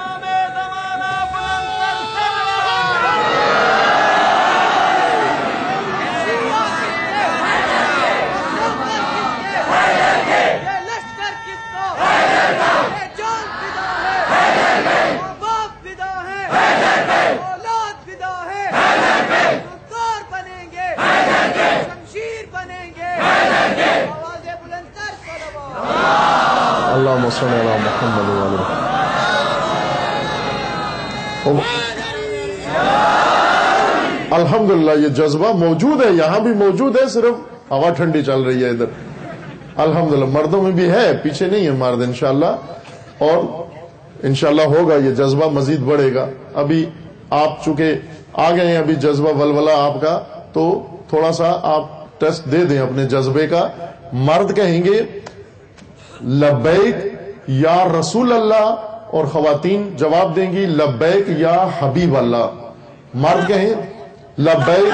اللہم صلی علی محمد وعلی الحمدللہ. یہ جذبہ موجود ہے، یہاں بھی موجود ہے، صرف ہوا ٹھنڈی چل رہی ہے ادھر. الحمدللہ مردوں میں بھی ہے، پیچھے نہیں ہے مرد انشاءاللہ، اور انشاءاللہ ہوگا یہ جذبہ مزید بڑھے گا. ابھی آپ چونکہ آ گئے ہیں، ابھی جذبہ ولولہ آپ کا، تو تھوڑا سا آپ ٹیسٹ دے دیں اپنے جذبے کا. مرد کہیں گے لبیک یا رسول اللہ، اور خواتین جواب دیں گی لبیک یا حبیب اللہ. مرد کہیں لبیک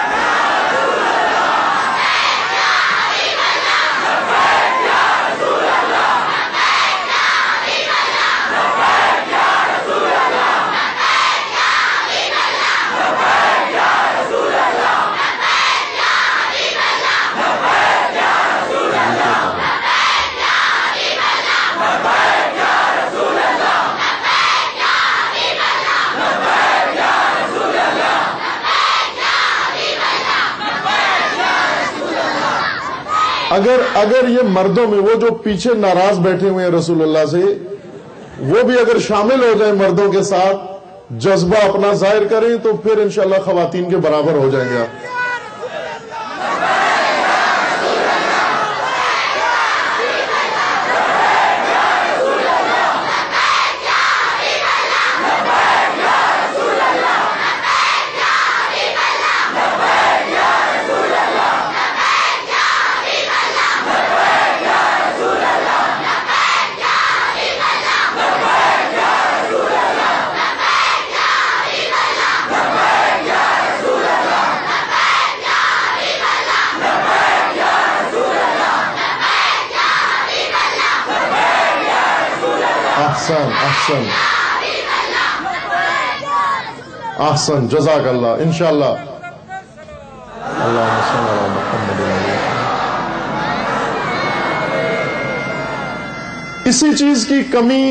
اگر اگر یہ مردوں میں وہ جو پیچھے ناراض بیٹھے ہوئے ہیں رسول اللہ سے، وہ بھی اگر شامل ہو جائیں مردوں کے ساتھ، جذبہ اپنا ظاہر کریں، تو پھر انشاءاللہ خواتین کے برابر ہو جائیں گے. احسن احسن احسن جزاک اللہ. انشاءاللہ اللہم صلی علی محمد. اسی چیز کی کمی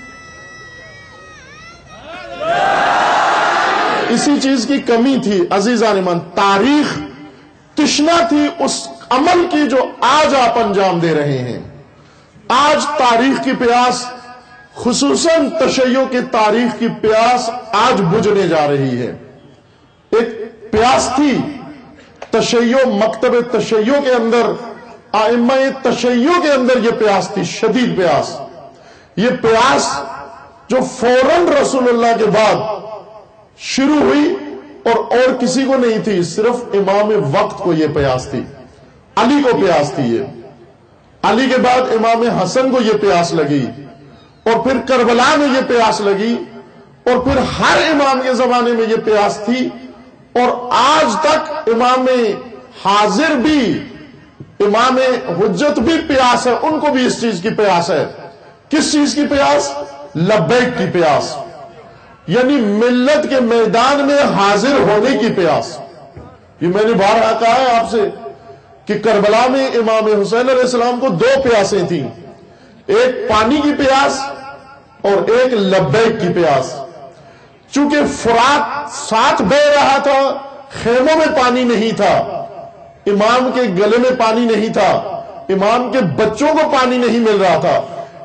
اسی چیز کی کمی تھی عزیزان ایمان. تاریخ تشنا تھی اس عمل کی جو آج آپ انجام دے رہے ہیں. آج تاریخ کی پیاس، خصوصاً تشیع کی تاریخ کی پیاس آج بجھنے جا رہی ہے. ایک پیاس تھی تشیع، مکتب تشیع کے اندر، ائمہ تشیع کے اندر یہ پیاس تھی، شدید پیاس. یہ پیاس جو فوراً رسول اللہ کے بعد شروع ہوئی، اور اور کسی کو نہیں تھی، صرف امام وقت کو یہ پیاس تھی، علی کو پیاس تھی. یہ علی کے بعد امام حسن کو یہ پیاس لگی، اور پھر کربلا میں یہ پیاس لگی، اور پھر ہر امام کے زمانے میں یہ پیاس تھی، اور آج تک امام حاضر بھی، امام حجت بھی پیاس ہے، ان کو بھی اس چیز کی پیاس ہے. کس چیز کی پیاس؟ لبیک کی پیاس، یعنی ملت کے میدان میں حاضر ہونے کی پیاس. یہ میں نے بارہا کہا ہے آپ سے کہ کربلا میں امام حسین علیہ السلام کو دو پیاسیں تھیں، ایک پانی کی پیاس اور ایک لبیک کی پیاس. چونکہ فرات ساتھ بہ رہا تھا، خیموں میں پانی نہیں تھا، امام کے گلے میں پانی نہیں تھا، امام کے بچوں کو پانی نہیں مل رہا تھا،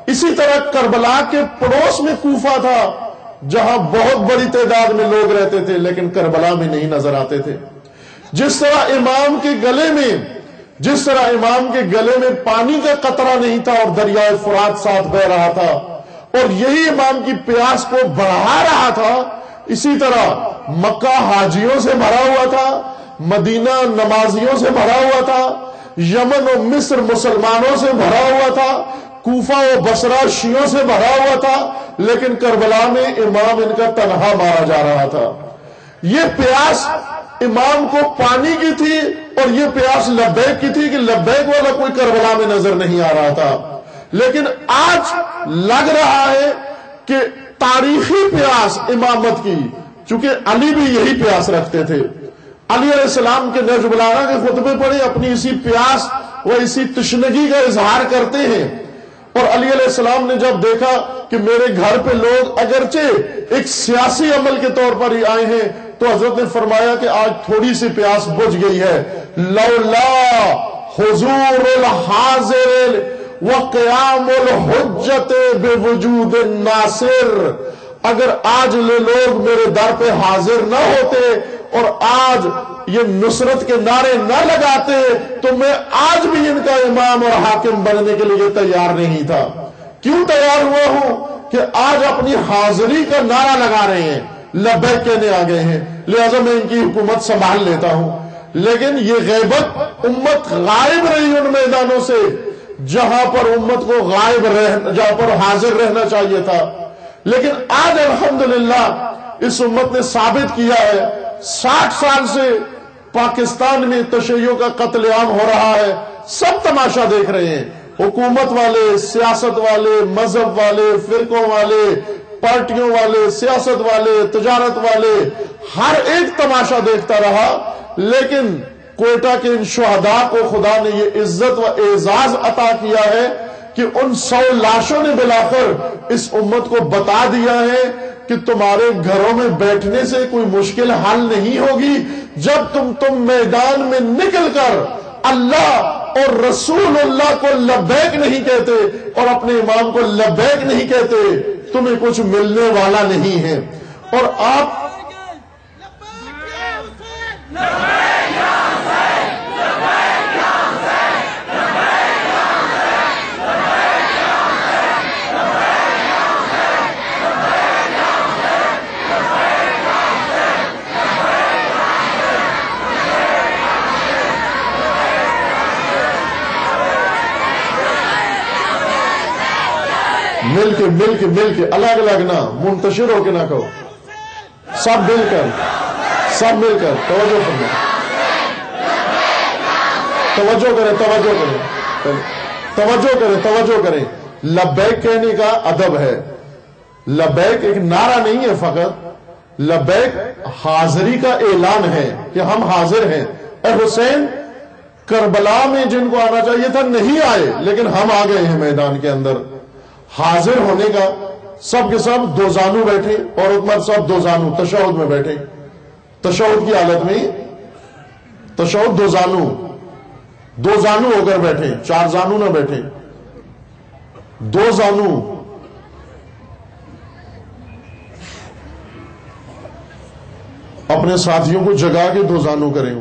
اسی طرح کربلا کے پڑوس میں کوفہ تھا جہاں بہت بڑی تعداد میں لوگ رہتے تھے لیکن کربلا میں نہیں نظر آتے تھے. جس طرح امام کے گلے میں جس طرح امام کے گلے میں پانی کا قطرہ نہیں تھا اور دریائے فرات ساتھ بہ رہا تھا اور یہی امام کی پیاس کو بڑھا رہا تھا، اسی طرح مکہ حاجیوں سے بھرا ہوا تھا، مدینہ نمازیوں سے بھرا ہوا تھا، یمن و مصر مسلمانوں سے بھرا ہوا تھا، کوفہ و بصرہ شیعوں سے بھرا ہوا تھا، لیکن کربلا میں امام ان کا تنہا مارا جا رہا تھا. یہ پیاس امام کو پانی کی تھی اور یہ پیاس لبیک کی تھی کہ لبیک والا کوئی کربلا میں نظر نہیں آ رہا تھا. لیکن آج لگ رہا ہے کہ تاریخی پیاس امامت کی، چونکہ علی بھی یہی پیاس رکھتے تھے. علی علیہ السلام کے نہج البلاغہ کے خطبے پڑھے اپنی اسی پیاس و اسی تشنگی کا اظہار کرتے ہیں. اور علی علیہ السلام نے جب دیکھا کہ میرے گھر پہ لوگ اگرچہ ایک سیاسی عمل کے طور پر ہی آئے ہیں تو حضرت نے فرمایا کہ آج تھوڑی سی پیاس بجھ گئی ہے. لولا حضور الحاضر وقیام الحجت بوجود الناصر، اگر آج لے لوگ میرے در پہ حاضر نہ ہوتے اور آج یہ نصرت کے نعرے نہ لگاتے تو میں آج بھی ان کا امام اور حاکم بننے کے لیے تیار نہیں تھا. کیوں تیار ہوا ہوں کہ آج اپنی حاضری کا نعرہ لگا رہے ہیں، لبیک کہنے آ گئے ہیں، لہذا میں ان کی حکومت سنبھال لیتا ہوں. لیکن یہ غیبت امت غائب رہی ان میدانوں سے جہاں پر امت کو غائب رہ جہاں پر حاضر رہنا چاہیے تھا. لیکن آج الحمدللہ اس امت نے ثابت کیا ہے، ساٹھ سال سے پاکستان میں تشیعوں کا قتل عام ہو رہا ہے، سب تماشا دیکھ رہے ہیں، حکومت والے، سیاست والے، مذہب والے، فرقوں والے، پارٹیوں والے، سیاست والے، تجارت والے، ہر ایک تماشا دیکھتا رہا. لیکن کوئٹہ کے ان شہداء کو خدا نے یہ عزت و اعزاز عطا کیا ہے کہ ان سو لاشوں نے بلاخر اس امت کو بتا دیا ہے کہ تمہارے گھروں میں بیٹھنے سے کوئی مشکل حل نہیں ہوگی جب تم تم میدان میں نکل کر اللہ اور رسول اللہ کو لبیک نہیں کہتے اور اپنے امام کو لبیک نہیں کہتے، تمہیں کچھ ملنے والا نہیں ہے. اور آپ مل کے مل کے مل کے الگ الگ نہ منتشر ہو کے نہ کہو، سب مل کر سب مل کر توجہ کریں توجہ کریں توجہ کریں توجہ کریں توجہ کریں لبیک کہنے کا ادب ہے. لبیک ایک نعرہ نہیں ہے، فقط لبیک حاضری کا اعلان ہے کہ ہم حاضر ہیں. اے حسین، کربلا میں جن کو آنا چاہیے تھا نہیں آئے، لیکن ہم آ گئے ہیں میدان کے اندر. حاضر ہونے کا سب کے سب دو زانو بیٹھے اور عمر سب دو زانو تشہد میں بیٹھے، تشہد کی حالت میں تشہد دو زانو دو زانو ہو کر بیٹھے، چار زانو نہ بیٹھے، دو زانو. اپنے ساتھیوں کو جگا کے دو زانو کریں،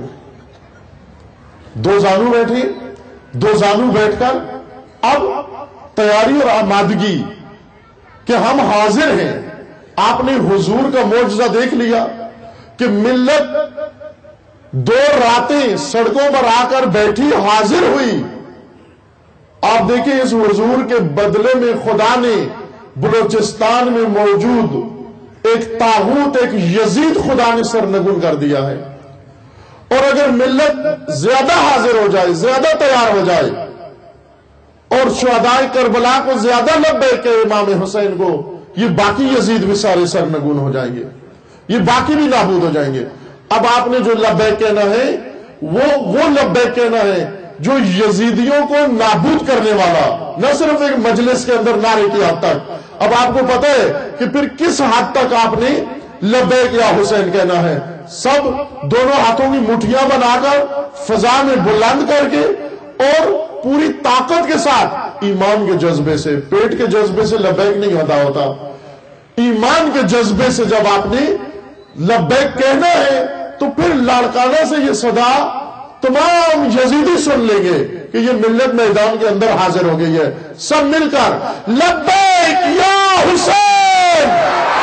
دو زانو بیٹھے، دو زانو بیٹھ کر اب تیاری اور آمادگی کہ ہم حاضر ہیں. آپ نے حضور کا معجزہ دیکھ لیا کہ ملت دو راتیں سڑکوں پر آ کر بیٹھی حاضر ہوئی. آپ دیکھیں اس حضور کے بدلے میں خدا نے بلوچستان میں موجود ایک طاغوت، ایک یزید خدا نے سرنگون کر دیا ہے. اور اگر ملت زیادہ حاضر ہو جائے، زیادہ تیار ہو جائے اور شہداء کربلا کو زیادہ لبیک کہ امام حسین کو، یہ باقی یزید بھی سارے سرنگون ہو جائیں گے، یہ باقی بھی نابود ہو جائیں گے. اب آپ نے جو لبیک کہنا ہے وہ وہ لبیک کہنا ہے جو یزیدیوں کو نابود کرنے والا، نہ صرف ایک مجلس کے اندر نعرے کی حد تک. اب آپ کو پتہ ہے کہ پھر کس حد تک آپ نے لبیک یا حسین کہنا ہے. سب دونوں ہاتھوں کی مٹھیاں بنا کر فضا میں بلند کر کے اور پوری طاقت کے ساتھ ایمان کے جذبے سے، پیٹ کے جذبے سے لبیک نہیں ادا ہوتا، ایمان کے جذبے سے جب آپ نے لبیک کہنا ہے تو پھر لاڑکانہ سے یہ صدا تمام یزیدی سن لیں گے کہ یہ ملت میدان کے اندر حاضر ہو گئی ہے، سب مل کر لبیک یا حسین۔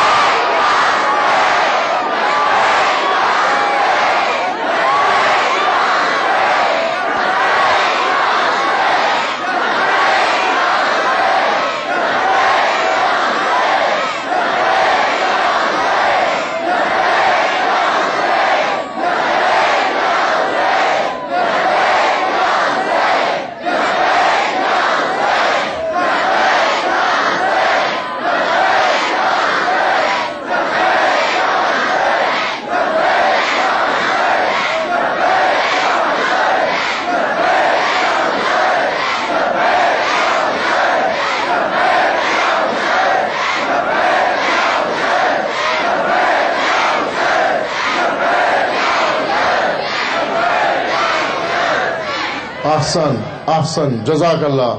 احسن احسن، جزاک اللہ۔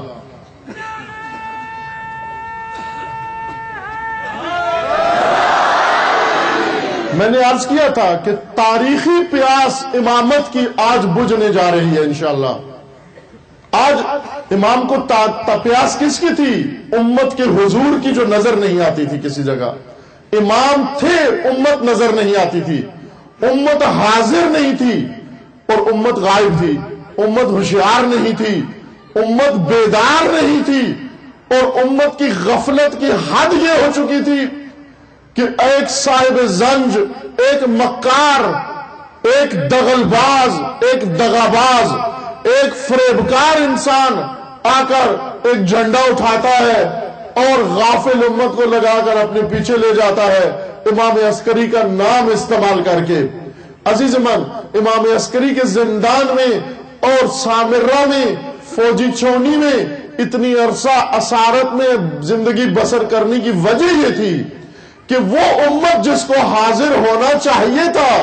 میں نے عرض کیا تھا کہ تاریخی پیاس امامت کی آج بجھنے جا رہی ہے انشاءاللہ۔ آج امام کو پیاس کس کی تھی؟ امت کے حضور کی، جو نظر نہیں آتی تھی کسی جگہ۔ امام تھے، امت نظر نہیں آتی تھی، امت حاضر نہیں تھی اور امت غائب تھی، امت ہوشیار نہیں تھی، امت بیدار نہیں تھی، اور امت کی غفلت کی حد یہ ہو چکی تھی کہ ایک صاحب زنج، ایک مکار، ایک دغل باز، ایک دغاباز، ایک فریبکار انسان آ کر ایک جھنڈا اٹھاتا ہے اور غافل امت کو لگا کر اپنے پیچھے لے جاتا ہے امام عسکری کا نام استعمال کر کے۔ عزیز من، امام عسکری کے زندان میں اور سامرہ میں، فوجی چھونی میں اتنی عرصہ اسارت میں زندگی بسر کرنے کی وجہ یہ تھی کہ وہ امت جس کو حاضر ہونا چاہیے تھا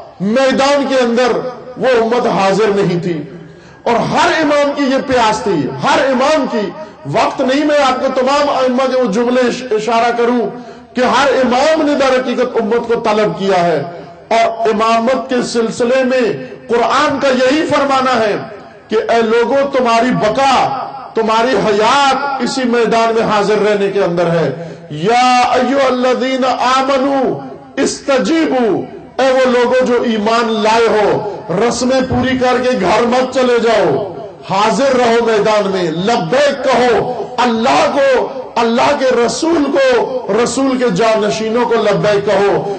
میدان کے اندر، وہ امت حاضر نہیں تھی۔ اور ہر امام کی یہ پیاس تھی، ہر امام کی۔ وقت نہیں میں آپ کو تمام ائمہ کے وہ جملے اشارہ کروں کہ ہر امام نے در حقیقت امت کو طلب کیا ہے، اور امامت کے سلسلے میں قرآن کا یہی فرمانا ہے کہ اے لوگوں، تمہاری بقا، تمہاری حیات اسی میدان میں حاضر رہنے کے اندر ہے۔ یا ایھا الذین آمنوا استجیبوا، اے وہ لوگوں جو ایمان لائے ہو، رسمیں پوری کر کے گھر مت چلے جاؤ، حاضر رہو میدان میں، لبیک کہو، اللہ کو، اللہ کے رسول کو، رسول کے جانشینوں کو لبیک کہو۔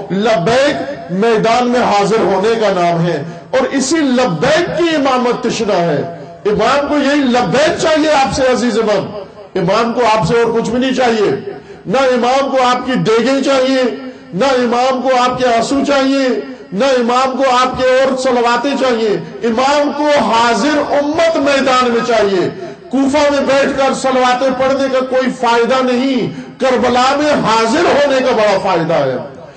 لبیک میدان میں حاضر ہونے کا نام ہے، اور اسی لبیک کی امامت تشنا ہے۔ امام کو یہی لبیک چاہیے آپ سے عزیز من، امام کو آپ سے اور کچھ بھی نہیں چاہیے۔ نہ امام کو آپ کی دیگیں چاہیے، نہ امام کو آپ کے آنسو چاہیے، نہ امام کو آپ کے اور صلواتیں چاہیے۔ امام کو حاضر امت میدان میں چاہیے۔ کوفہ میں بیٹھ کر صلواتیں پڑھنے کا کوئی فائدہ نہیں، کربلا میں حاضر ہونے کا بڑا فائدہ ہے۔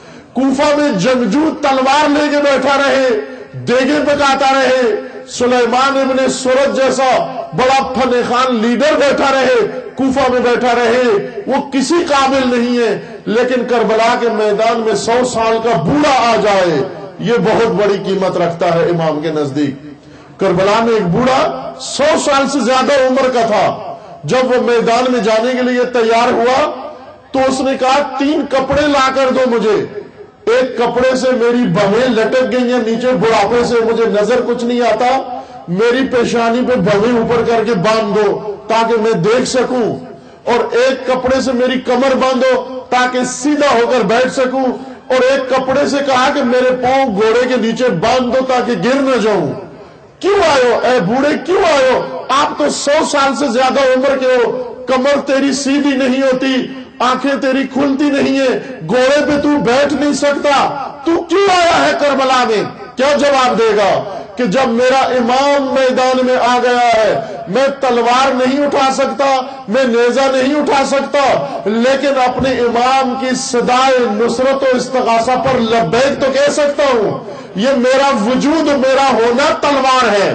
کوفہ میں جنگجو تلوار لے کے بیٹھا رہے، دیگیں پکاتا رہے، سلیمان ابن سورت جیسا بڑا فن خان لیڈر بیٹھا رہے، کوفہ میں بیٹھا رہے، وہ کسی قابل نہیں ہے، لیکن کربلا کے میدان میں سو سال کا بوڑھا آ جائے، یہ بہت بڑی قیمت رکھتا ہے امام کے نزدیک۔ کربلا میں ایک بوڑھا سو سال سے زیادہ عمر کا تھا، جب وہ میدان میں جانے کے لیے تیار ہوا تو اس نے کہا تین کپڑے لا کر دو مجھے، ایک کپڑے سے میری بہیں لٹک گئی ہیں نیچے، بڑھاپے سے مجھے نظر کچھ نہیں آتا، میری پیشانی پہ بہیں اوپر کر کے باندھ دو تاکہ میں دیکھ سکوں، اور ایک کپڑے سے میری کمر باندھو تاکہ سیدھا ہو کر بیٹھ سکوں، اور ایک کپڑے سے کہا کہ میرے پاؤں گھوڑے کے نیچے باندھ دو تاکہ گر نہ جاؤں۔ کیوں آئے ہو اے بوڑھے، کیوں آئے ہو؟ آپ تو سو سال سے زیادہ عمر کے ہو، کمر تیری سیدھی نہیں ہوتی، آنکھیں تیری کھلتی نہیں ہے، گھوڑے پہ تو بیٹھ نہیں سکتا، تو کیوں آیا ہے کربلا میں؟ کیا جواب دے گا کہ جب میرا امام میدان میں آ گیا ہے، میں تلوار نہیں اٹھا سکتا، میں نیزہ نہیں اٹھا سکتا، لیکن اپنے امام کی صدائے نصرت و استغاثہ پر لبیک تو کہہ سکتا ہوں۔ یہ میرا وجود، میرا ہونا تلوار ہے،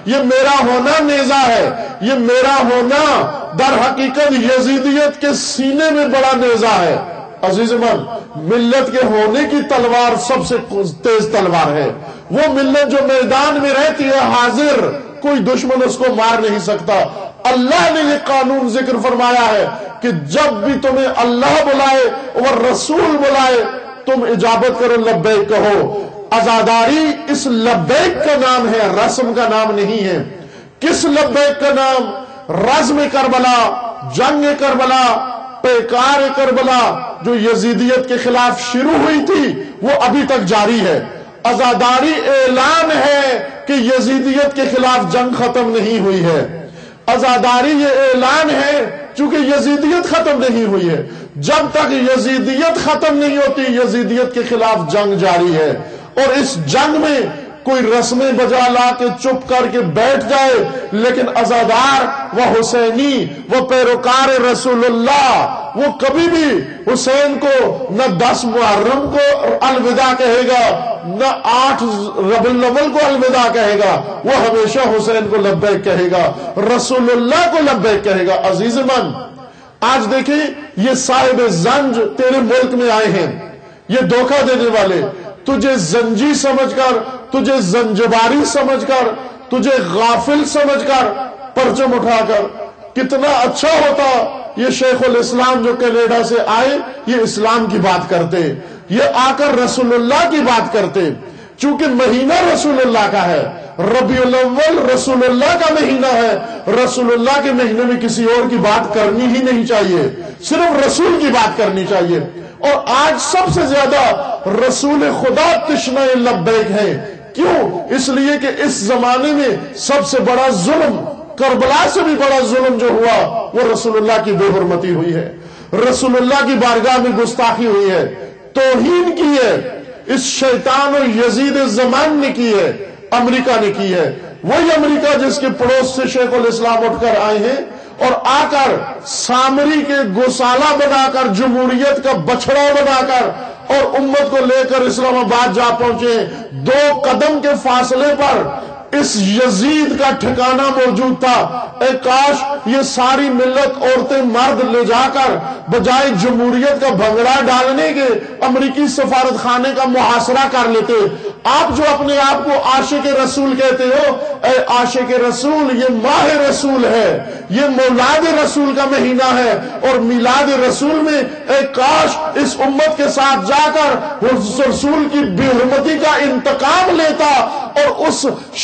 یہ میرا ہونا نیزہ ہے، یہ میرا ہونا در حقیقت یزیدیت کے سینے میں بڑا نیزہ ہے۔ عزیز من، ملت کے ہونے کی تلوار سب سے تیز تلوار ہے، وہ ملت جو میدان میں رہتی ہے حاضر، کوئی دشمن اس کو مار نہیں سکتا۔ اللہ نے یہ قانون ذکر فرمایا ہے کہ جب بھی تمہیں اللہ بلائے اور رسول بلائے تم اجابت کرو، لبیک کہو۔ عزاداری اس لبیک کا نام ہے، رسم کا نام نہیں ہے۔ کس لبیک کا نام؟ رزم کربلا، جنگ کربلا، پیکار کربلا جو یزیدیت کے خلاف شروع ہوئی تھی وہ ابھی تک جاری ہے۔ عزاداری اعلان ہے کہ یزیدیت کے خلاف جنگ ختم نہیں ہوئی ہے۔ عزاداری یہ اعلان ہے چونکہ یزیدیت ختم نہیں ہوئی ہے، جب تک یزیدیت ختم نہیں ہوتی یزیدیت کے خلاف جنگ جاری ہے۔ اور اس جنگ میں کوئی رسمیں بجا لا کے چپ کر کے بیٹھ جائے، لیکن عزادار و حسینی وہ پیروکار رسول اللہ وہ کبھی بھی حسین کو نہ دس محرم کو الوداع کہے گا نہ آٹھ ربیع الاول کو الوداع کہے گا، وہ ہمیشہ حسین کو لبیک کہے گا، رسول اللہ کو لبیک کہے گا۔ عزیز من، آج دیکھیں یہ صاحب زنج تیرے ملک میں آئے ہیں، یہ دھوکہ دینے والے، تجھے زنجی سمجھ کر، تجھے زنجباری سمجھ کر، تجھے غافل سمجھ کر پرچم اٹھا کر، کتنا اچھا ہوتا یہ شیخ الاسلام جو کینیڈا سے آئے یہ اسلام کی بات کرتے، یہ آ کر رسول اللہ کی بات کرتے، چونکہ مہینہ رسول اللہ کا ہے، ربیع الاول رسول اللہ کا مہینہ ہے، رسول اللہ کے مہینے میں کسی اور کی بات کرنی ہی نہیں چاہیے، صرف رسول کی بات کرنی چاہیے۔ اور آج سب سے زیادہ رسول خدا تشنہ لبیک ہے، کیوں؟ اس لیے کہ اس زمانے میں سب سے بڑا ظلم، کربلا سے بھی بڑا ظلم جو ہوا وہ رسول اللہ کی بے حرمتی ہوئی ہے، رسول اللہ کی بارگاہ میں گستاخی ہوئی ہے، توہین کی ہے، اس شیطان اور یزید زمان نے کی ہے، امریکہ نے کی ہے، وہی امریکہ جس کے پڑوس سے شیخ الاسلام اٹھ کر آئے ہیں اور آ کر سامری کے گوسالہ بنا کر، جمہوریت کا بچڑا بنا کر اور امت کو لے کر اسلام آباد جا پہنچے۔ دو قدم کے فاصلے پر اس یزید کا ٹھکانہ موجود تھا، اے کاش یہ ساری ملت عورتیں مرد لے جا کر بجائے جمہوریت کا بھنگڑا ڈالنے کے امریکی سفارت خانے کا محاصرہ کر لیتے۔ آپ جو اپنے آپ کو عاشق رسول کہتے ہو، اے عاشق رسول، یہ ماہ رسول ہے، یہ مولاد رسول کا مہینہ ہے، اور میلاد رسول میں اے کاش اس امت کے ساتھ جا کر رسول کی بے حرمتی کا انتقام لیتا اور اس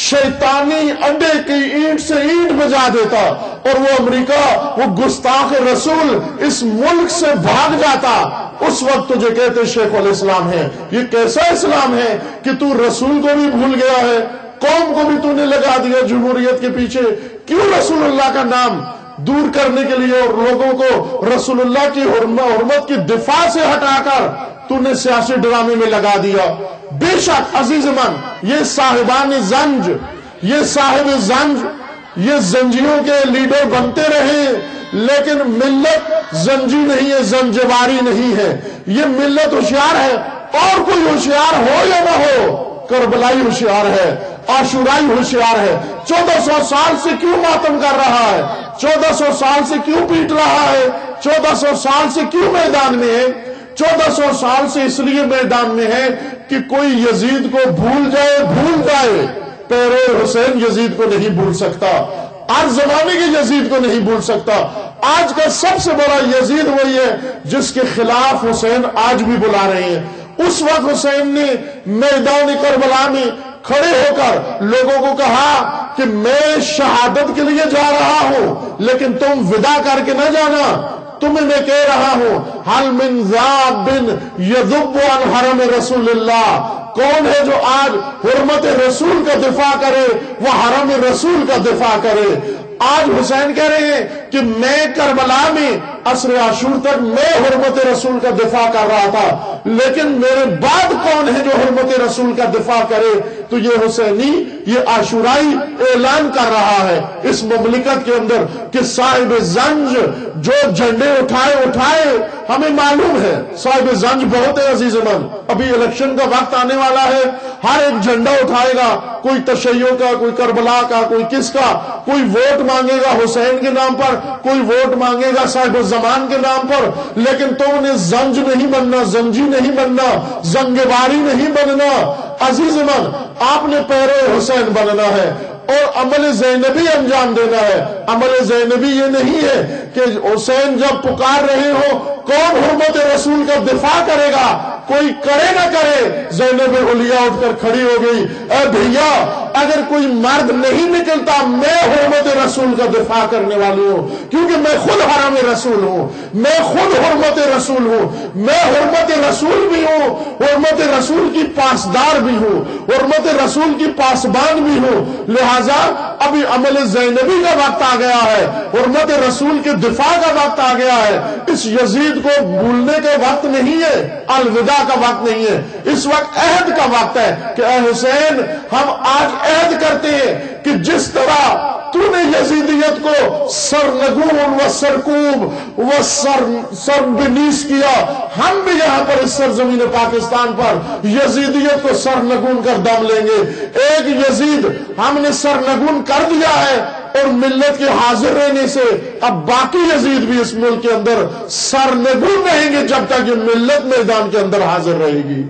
شیطانی انڈے کی اینٹ سے اینٹ بجا دیتا، اور وہ امریکہ، وہ گستاخ رسول اس ملک سے بھاگ جاتا۔ اس وقت تجھے کہتے شیخ الاسلام ہے۔ یہ کیسا اسلام ہے کہ تو رسول کو بھی بھول گیا ہے، قوم کو بھی تو نے لگا دیا جمہوریت کے پیچھے؟ کیوں رسول اللہ کا نام دور کرنے کے لیے اور لوگوں کو رسول اللہ کی حرمت کی دفاع سے ہٹا کر تو نے سیاسی ڈرامے میں لگا دیا۔ بے شک عزیز من، یہ صاحبان زنج، یہ صاحب زنج، یہ زنجیوں کے لیڈر بنتے رہے، لیکن ملت زنجی نہیں ہے، زنجباری نہیں ہے، یہ ملت ہوشیار ہے، اور کوئی ہوشیار ہو یا نہ ہو، کربلائی ہوشیار ہے، عاشورائی ہوشیار ہے۔ چودہ سو سال سے کیوں ماتم کر رہا ہے؟ چودہ سو سال سے کیوں پیٹ رہا ہے؟ چودہ سو سال سے کیوں میدان میں ہے؟ چودہ سو سال سے اس لیے میدان میں ہے کہ کوئی یزید کو بھول جائے، بھول جائے، پیرو حسین یزید کو نہیں بھول سکتا، آج زمانے کے یزید کو نہیں بھول سکتا۔ آج کا سب سے بڑا یزید وہی ہے جس کے خلاف حسین آج بھی بلا رہے ہیں۔ اس وقت حسین نے میدان کربلا میں کھڑے ہو کر لوگوں کو کہا کہ میں شہادت کے لیے جا رہا ہوں، لیکن تم ودا کر کے نہ جانا، تمہیں میں کہہ رہا ہوں حل من ذاب یذب عن حرم رسول اللہ، کون ہے جو آج حرمت رسول کا دفاع کرے، وہ حرم رسول کا دفاع کرے۔ آج حسین کہہ رہے ہیں کہ میں کربلا میں عصر عاشور تک میں حرمت رسول کا دفاع کر رہا تھا، لیکن میرے بعد کون ہے جو حرمت رسول کا دفاع کرے؟ تو یہ حسینی، یہ عاشورائی اعلان کر رہا ہے اس مملکت کے اندر کہ صاحب زنج جو جھنڈے اٹھائے اٹھائے ہمیں معلوم ہے صاحب زنج بہت ہے عزیز من، ابھی الیکشن کا وقت آنے والا ہے، ہر ایک جھنڈا اٹھائے گا، کوئی تشیع کا، کوئی کربلا کا، کوئی کس کا، کوئی ووٹ مانگے گا حسین کے نام پر، کوئی ووٹ مانگے گا صاحب الزمان کے نام پر، لیکن تم نے زنج نہیں بننا، زنجی نہیں بننا، زنگباری نہیں بننا عزیز من، آپ نے پیرو حسین بننا ہے اور عمل زینبی انجام دینا ہے۔ عمل زینبی یہ نہیں ہے کہ حسین جب پکار رہے ہو کون حرمت رسول کا دفاع کرے گا، کوئی کرے نہ کرے، زینب علیہ اٹھ کر کھڑی ہو گئی، اے بھیا اگر کوئی مرد نہیں نکلتا میں حرمت رسول کا دفاع کرنے والی ہوں، کیونکہ میں خود حرم رسول ہوں، میں خود حرمت رسول ہوں، میں حرمت رسول بھی ہوں، حرمت رسول کی پاسدار بھی ہوں، حرمت رسول کی پاسبان بھی ہوں، لہذا ابھی عمل زینبی کا وقت آ گیا ہے، حرمت رسول کے دفاع کا وقت آ گیا ہے، اس یزید کو بھولنے کا وقت نہیں ہے، الوداع کا وقت نہیں ہے، اس وقت عہد کا وقت ہے کہ اے حسین ہم آج عہد کرتے ہیں کہ جس طرح تو نے یزیدیت کو سرنگون و سرکوب و سر سربنیس کیا، ہم بھی یہاں پر اس سرزمین پاکستان پر یزیدیت کو سرنگون کر دم لیں گے۔ ایک یزید ہم نے سرنگون کر دیا ہے اور ملت کے حاضر رہنے سے اب باقی یزید بھی اس ملک کے اندر سرنگون رہیں گے جب تک یہ ملت میدان کے اندر حاضر رہے گی۔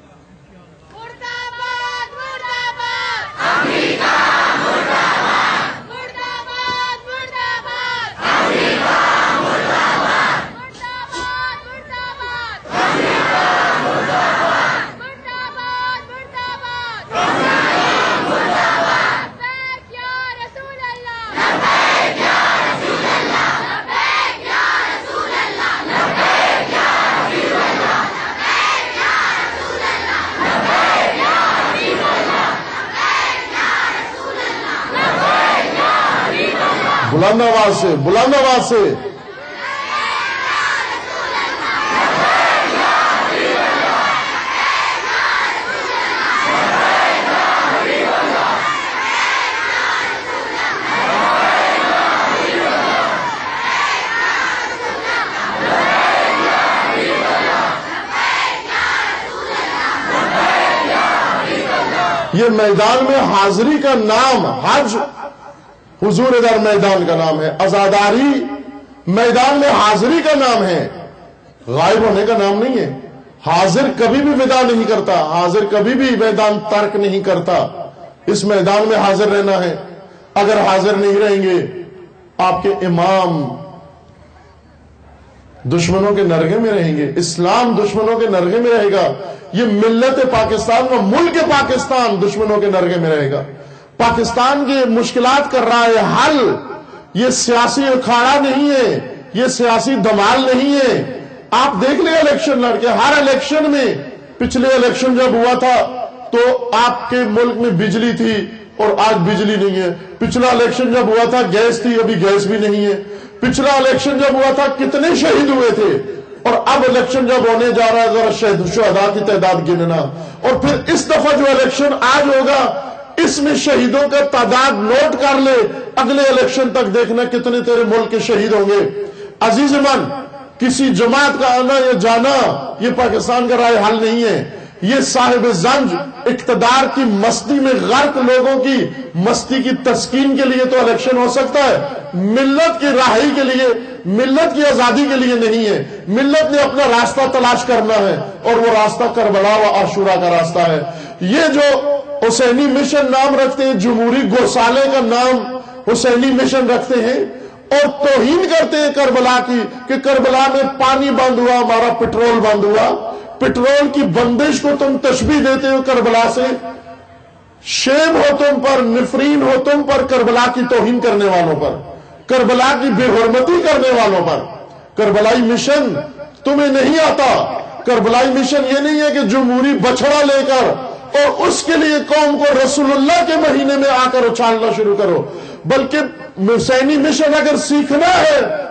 بلند آواز سے، بلند آواز سے یہ میدان میں حاضری کا نام حج حضور در میدان کا نام ہے، عزاداری میدان میں حاضری کا نام ہے، غائب ہونے کا نام نہیں ہے۔ حاضر کبھی بھی ودا نہیں کرتا، حاضر کبھی بھی میدان ترک نہیں کرتا، اس میدان میں حاضر رہنا ہے۔ اگر حاضر نہیں رہیں گے آپ کے امام دشمنوں کے نرغے میں رہیں گے، اسلام دشمنوں کے نرغے میں رہے گا، یہ ملت پاکستان و ملک پاکستان دشمنوں کے نرغے میں رہے گا۔ پاکستان کی مشکلات کر رہا ہے حل، یہ سیاسی اکھاڑا نہیں ہے، یہ سیاسی دھمال نہیں ہے۔ آپ دیکھ لیں الیکشن لڑ کے، ہر الیکشن میں، پچھلے الیکشن جب ہوا تھا تو آپ کے ملک میں بجلی تھی اور آج بجلی نہیں ہے، پچھلا الیکشن جب ہوا تھا گیس تھی، ابھی گیس بھی نہیں ہے، پچھلا الیکشن جب ہوا تھا کتنے شہید ہوئے تھے، اور اب الیکشن جب ہونے جا رہا ہے ذرا شہید شہداء کی تعداد گننا، اور پھر اس دفعہ جو الیکشن آج ہوگا اس میں شہیدوں کا تعداد نوٹ کر لے، اگلے الیکشن تک دیکھنا کتنے تیرے ملک کے شہید ہوں گے۔ عزیز من، کسی جماعت کا آنا یا جانا یہ پاکستان کا رائے حل نہیں ہے، یہ صاحب زنج اقتدار کی مستی میں غرق لوگوں کی مستی کی تسکین کے لیے تو الیکشن ہو سکتا ہے، ملت کی رہائی کے لیے، ملت کی آزادی کے لیے نہیں ہے۔ ملت نے اپنا راستہ تلاش کرنا ہے اور وہ راستہ کربلا و عاشورہ کا راستہ ہے۔ یہ جو حسینی مشن نام رکھتے ہیں، جمہوری گوسالے کا نام حسینی مشن رکھتے ہیں اور توہین کرتے ہیں کربلا کی کہ کربلا میں پانی بند ہوا، ہمارا پٹرول بند ہوا۔ پٹرول کی بندش کو تم تشبیہ دیتے ہو کربلا سے، شیم ہو تم پر، نفرین ہو تم پر کربلا کی توہین کرنے والوں پر، کربلا کی بے حرمتی کرنے والوں پر۔ کربلائی مشن تمہیں نہیں آتا۔ کربلائی مشن یہ نہیں ہے کہ جمہوری بچڑا لے کر اور اس کے لیے قوم کو رسول اللہ کے مہینے میں آ کر اچھالنا شروع کرو، بلکہ حسینی مشن اگر سیکھنا ہے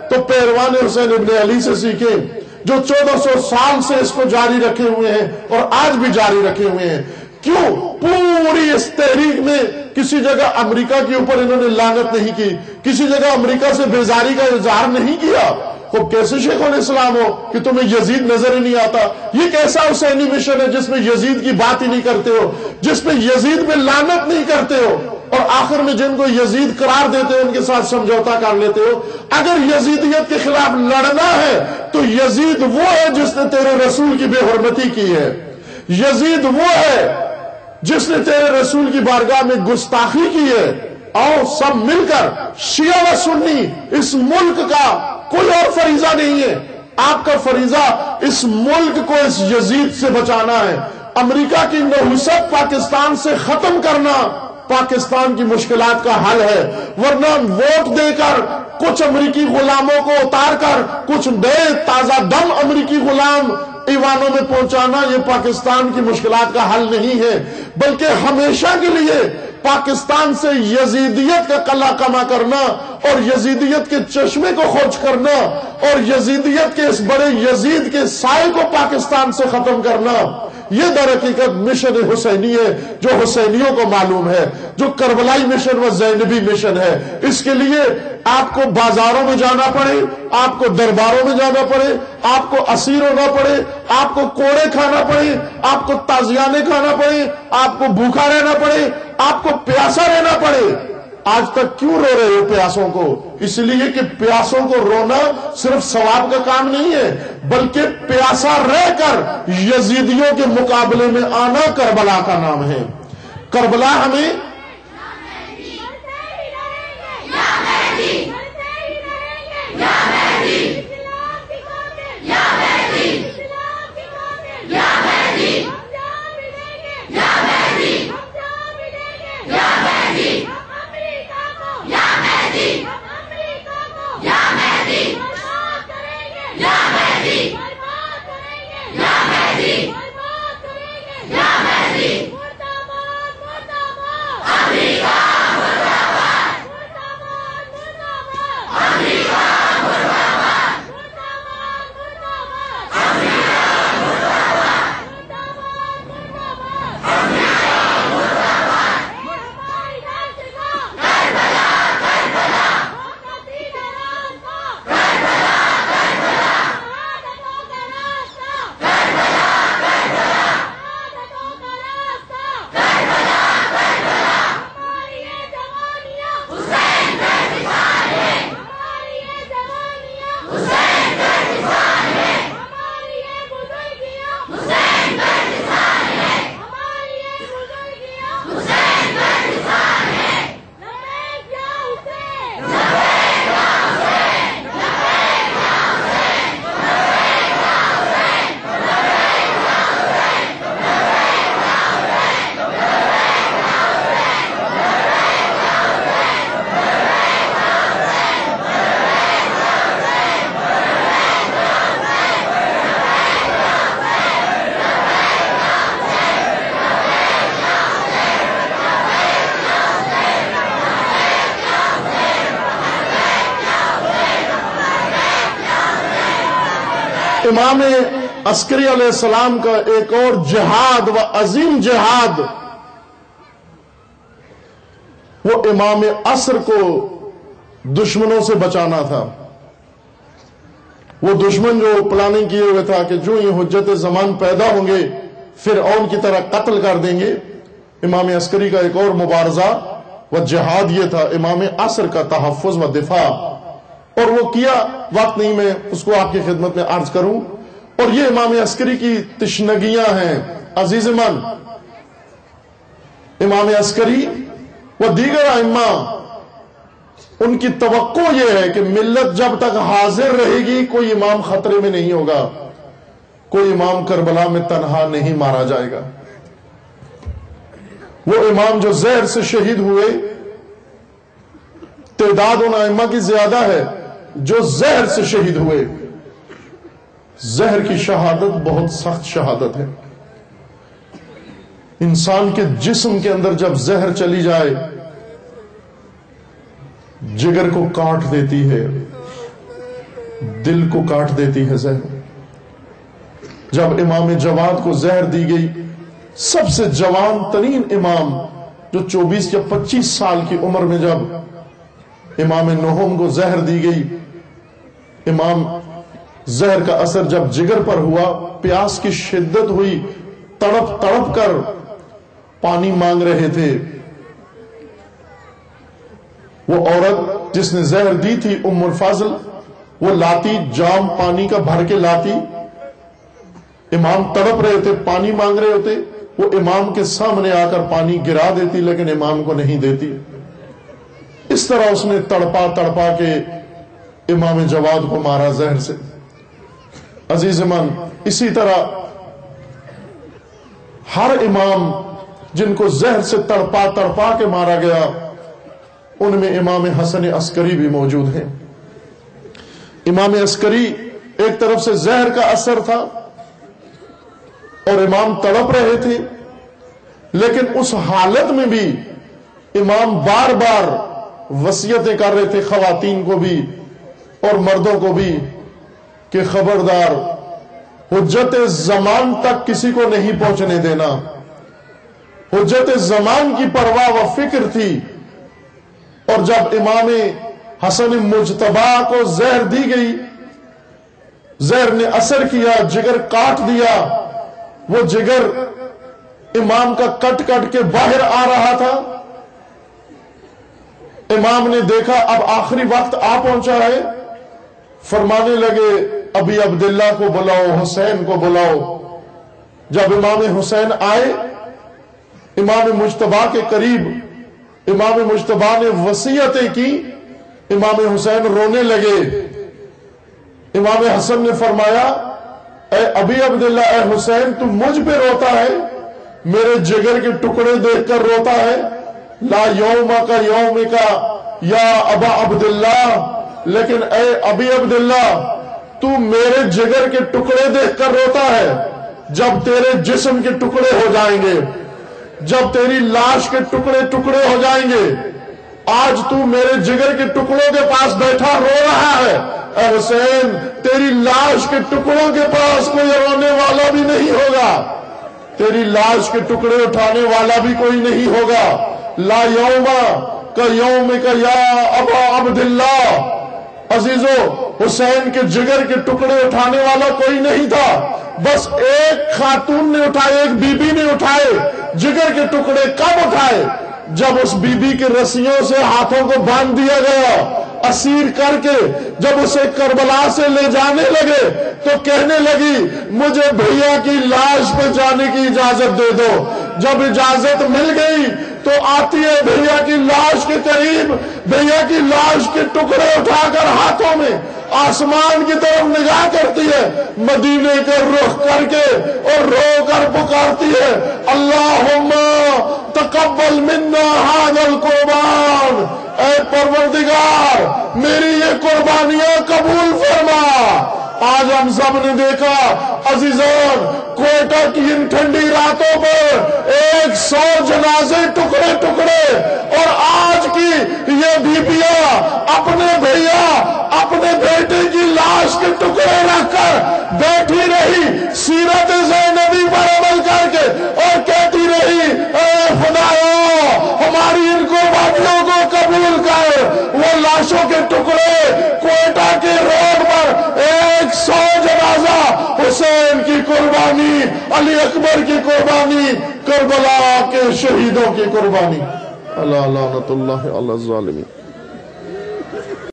تو پیروان حسین ابن علی سے سیکھیں جو چودہ سو سال سے اس کو جاری رکھے ہوئے ہیں اور آج بھی جاری رکھے ہوئے ہیں۔ کیوں پوری اس تحریک میں کسی جگہ امریکہ کے اوپر انہوں نے لعنت نہیں کی، کسی جگہ امریکہ سے بیزاری کا اظہار نہیں کیا؟ خوب کیسے شیخ الاسلام ہو کہ تمہیں یزید نظر ہی نہیں آتا؟ یہ کیسا حسینی مشن ہے جس میں یزید کی بات ہی نہیں کرتے ہو، جس میں یزید میں لعنت نہیں کرتے ہو، اور آخر میں جن کو یزید قرار دیتے ہو ان کے ساتھ سمجھوتا کر لیتے ہو؟ اگر یزیدیت کے خلاف لڑنا ہے تو یزید وہ ہے جس نے تیرے رسول کی بے حرمتی کی ہے، یزید وہ ہے جس نے تیرے رسول کی بارگاہ میں گستاخی کی ہے۔ آؤ سب مل کر، شیعہ و سنی، اس ملک کا کوئی اور فریضہ نہیں ہے، آپ کا فریضہ اس ملک کو اس یزید سے بچانا ہے۔ امریکہ کی نحوست پاکستان سے ختم کرنا پاکستان کی مشکلات کا حل ہے، ورنہ ووٹ دے کر کچھ امریکی غلاموں کو اتار کر کچھ نئے تازہ دم امریکی غلام ایوانوں میں پہنچانا یہ پاکستان کی مشکلات کا حل نہیں ہے، بلکہ ہمیشہ کے لیے پاکستان سے یزیدیت کا قلع کما کرنا اور یزیدیت کے چشمے کو خشک کرنا اور یزیدیت کے اس بڑے یزید کے سائے کو پاکستان سے ختم کرنا، یہ در حقیقت مشن حسینی ہے جو حسینیوں کو معلوم ہے، جو کربلائی مشن و زینبی مشن ہے۔ اس کے لیے آپ کو بازاروں میں جانا پڑے، آپ کو درباروں میں جانا پڑے، آپ کو اسیر ہونا پڑے، آپ کو کوڑے کھانا پڑے، آپ کو تازیانے کھانا پڑے، آپ کو بھوکا رہنا پڑے، آپ کو پیاسا رہنا پڑے۔ آج تک کیوں رو رہے ہو پیاسوں کو؟ اس لیے کہ پیاسوں کو رونا صرف ثواب کا کام نہیں ہے، بلکہ پیاسا رہ کر یزیدیوں کے مقابلے میں آنا کربلا کا نام ہے۔ کربلا ہمیں امام عسکری علیہ السلام کا ایک اور جہاد و عظیم جہاد وہ امام عصر کو دشمنوں سے بچانا تھا۔ وہ دشمن جو پلاننگ کیے ہوئے تھا کہ جو یہ حجت زمان پیدا ہوں گے فرعون کی طرح قتل کر دیں گے، امام عسکری کا ایک اور مبارزہ و جہاد یہ تھا امام عصر کا تحفظ و دفاع، اور وہ کیا وقت نہیں میں اس کو آپ کی خدمت میں عرض کروں۔ اور یہ امام عسکری کی تشنگیاں ہیں عزیز من۔ امام عسکری و دیگر ائمہ ان کی توقع یہ ہے کہ ملت جب تک حاضر رہے گی کوئی امام خطرے میں نہیں ہوگا، کوئی امام کربلا میں تنہا نہیں مارا جائے گا۔ وہ امام جو زہر سے شہید ہوئے تعداد ان ائمہ کی زیادہ ہے جو زہر سے شہید ہوئے۔ زہر کی شہادت بہت سخت شہادت ہے۔ انسان کے جسم کے اندر جب زہر چلی جائے جگر کو کاٹ دیتی ہے، دل کو کاٹ دیتی ہے زہر۔ جب امام جواد کو زہر دی گئی، سب سے جوان ترین امام جو چوبیس یا پچیس سال کی عمر میں جب امام نہوم کو زہر دی گئی، امام زہر کا اثر جب جگر پر ہوا، پیاس کی شدت ہوئی، تڑپ تڑپ کر پانی مانگ رہے تھے۔ وہ عورت جس نے زہر دی تھی ام الفضل، وہ لاتی جام پانی کا بھر کے لاتی، امام تڑپ رہے تھے، پانی مانگ رہے ہوتے، وہ امام کے سامنے آ کر پانی گرا دیتی لیکن امام کو نہیں دیتی۔ اس طرح اس نے تڑپا تڑپا کے امام جواد کو مارا زہر سے۔ عزیز من، اسی طرح ہر امام جن کو زہر سے تڑپا تڑپا کے مارا گیا، ان میں امام حسن عسکری بھی موجود ہیں۔ امام عسکری ایک طرف سے زہر کا اثر تھا اور امام تڑپ رہے تھے، لیکن اس حالت میں بھی امام بار بار وصیتیں کر رہے تھے، خواتین کو بھی اور مردوں کو بھی، کہ خبردار حجت زمان تک کسی کو نہیں پہنچنے دینا۔ حجت زمان کی پرواہ و فکر تھی، اور جب امام حسن مجتبی کو زہر دی گئی، زہر نے اثر کیا، جگر کاٹ دیا، وہ جگر امام کا کٹ کٹ کے باہر آ رہا تھا۔ امام نے دیکھا اب آخری وقت آ پہنچا ہے، فرمانے لگے ابی عبداللہ کو بلاؤ، حسین کو بلاؤ۔ جب امام حسین آئے امام مجتبی کے قریب، امام مجتبی نے وصیتیں کی، امام حسین رونے لگے۔ امام حسن نے فرمایا اے ابی عبداللہ، اے حسین، تو مجھ پہ روتا ہے، میرے جگر کے ٹکڑے دیکھ کر روتا ہے؟ لا یوم کا یوم کا یا ابا عبداللہ، لیکن اے ابی عبداللہ، تو میرے جگر کے ٹکڑے دیکھ کر روتا ہے؟ جب تیرے جسم کے ٹکڑے ہو جائیں گے، جب تیری لاش کے ٹکڑے ٹکڑے ہو جائیں گے، آج تو میرے جگر کے ٹکڑوں کے پاس بیٹھا رو رہا ہے۔ اے حسین، تیری لاش کے ٹکڑوں کے پاس کوئی رونے والا بھی نہیں ہوگا، تیری لاش کے ٹکڑے اٹھانے والا بھی کوئی نہیں ہوگا۔ لا یوم کا یوم کا یا ابا عبداللہ، عزیزو، حسین کے جگر کے ٹکڑے اٹھانے والا کوئی نہیں تھا، بس ایک خاتون نے اٹھائے، ایک بی بی نے اٹھائے جگر کے ٹکڑے۔ کب اٹھائے؟ جب اس بی بی کے رسیوں سے ہاتھوں کو باندھ دیا گیا، اسیر کر کے جب اسے کربلا سے لے جانے لگے تو کہنے لگی مجھے بھیا کی لاش پہ جانے کی اجازت دے دو۔ جب اجازت مل گئی تو آتی ہے بھیا کی لاش کے قریب، بھیا کی لاش کے ٹکڑے اٹھا کر ہاتھوں میں آسمان کی طرف نگاہ کرتی ہے، مدینے کا رخ کر کے اور رو کر پکارتی ہے اللہم تقبل منا ھذا القربان، اے پروردگار میری یہ قربانیاں قبول فرما۔ آج ہم سب نے دیکھا عزیزان، کوئٹہ کی ان ٹھنڈی راتوں پر ایک سو جنازے ٹکڑے ٹکڑے، اور آج کی یہ بیبیاں اپنے بھیا اپنے بیٹے کی لاش کے ٹکڑے رکھ کر بیٹھی رہی، سیرت زینبی پر عمل کر کے، اور کہتی رہی اے خدایا ہماری ان قربانیوں کو قبول کر۔ وہ لاشوں کے ٹکڑے کوئٹہ کے روڈ پر ایک سو جنازہ، حسین کی قربانی، علی اکبر کی قربانی، کربلا کے شہیدوں کی قربانی۔ اللہ لعنت اللہ علی الظالمین۔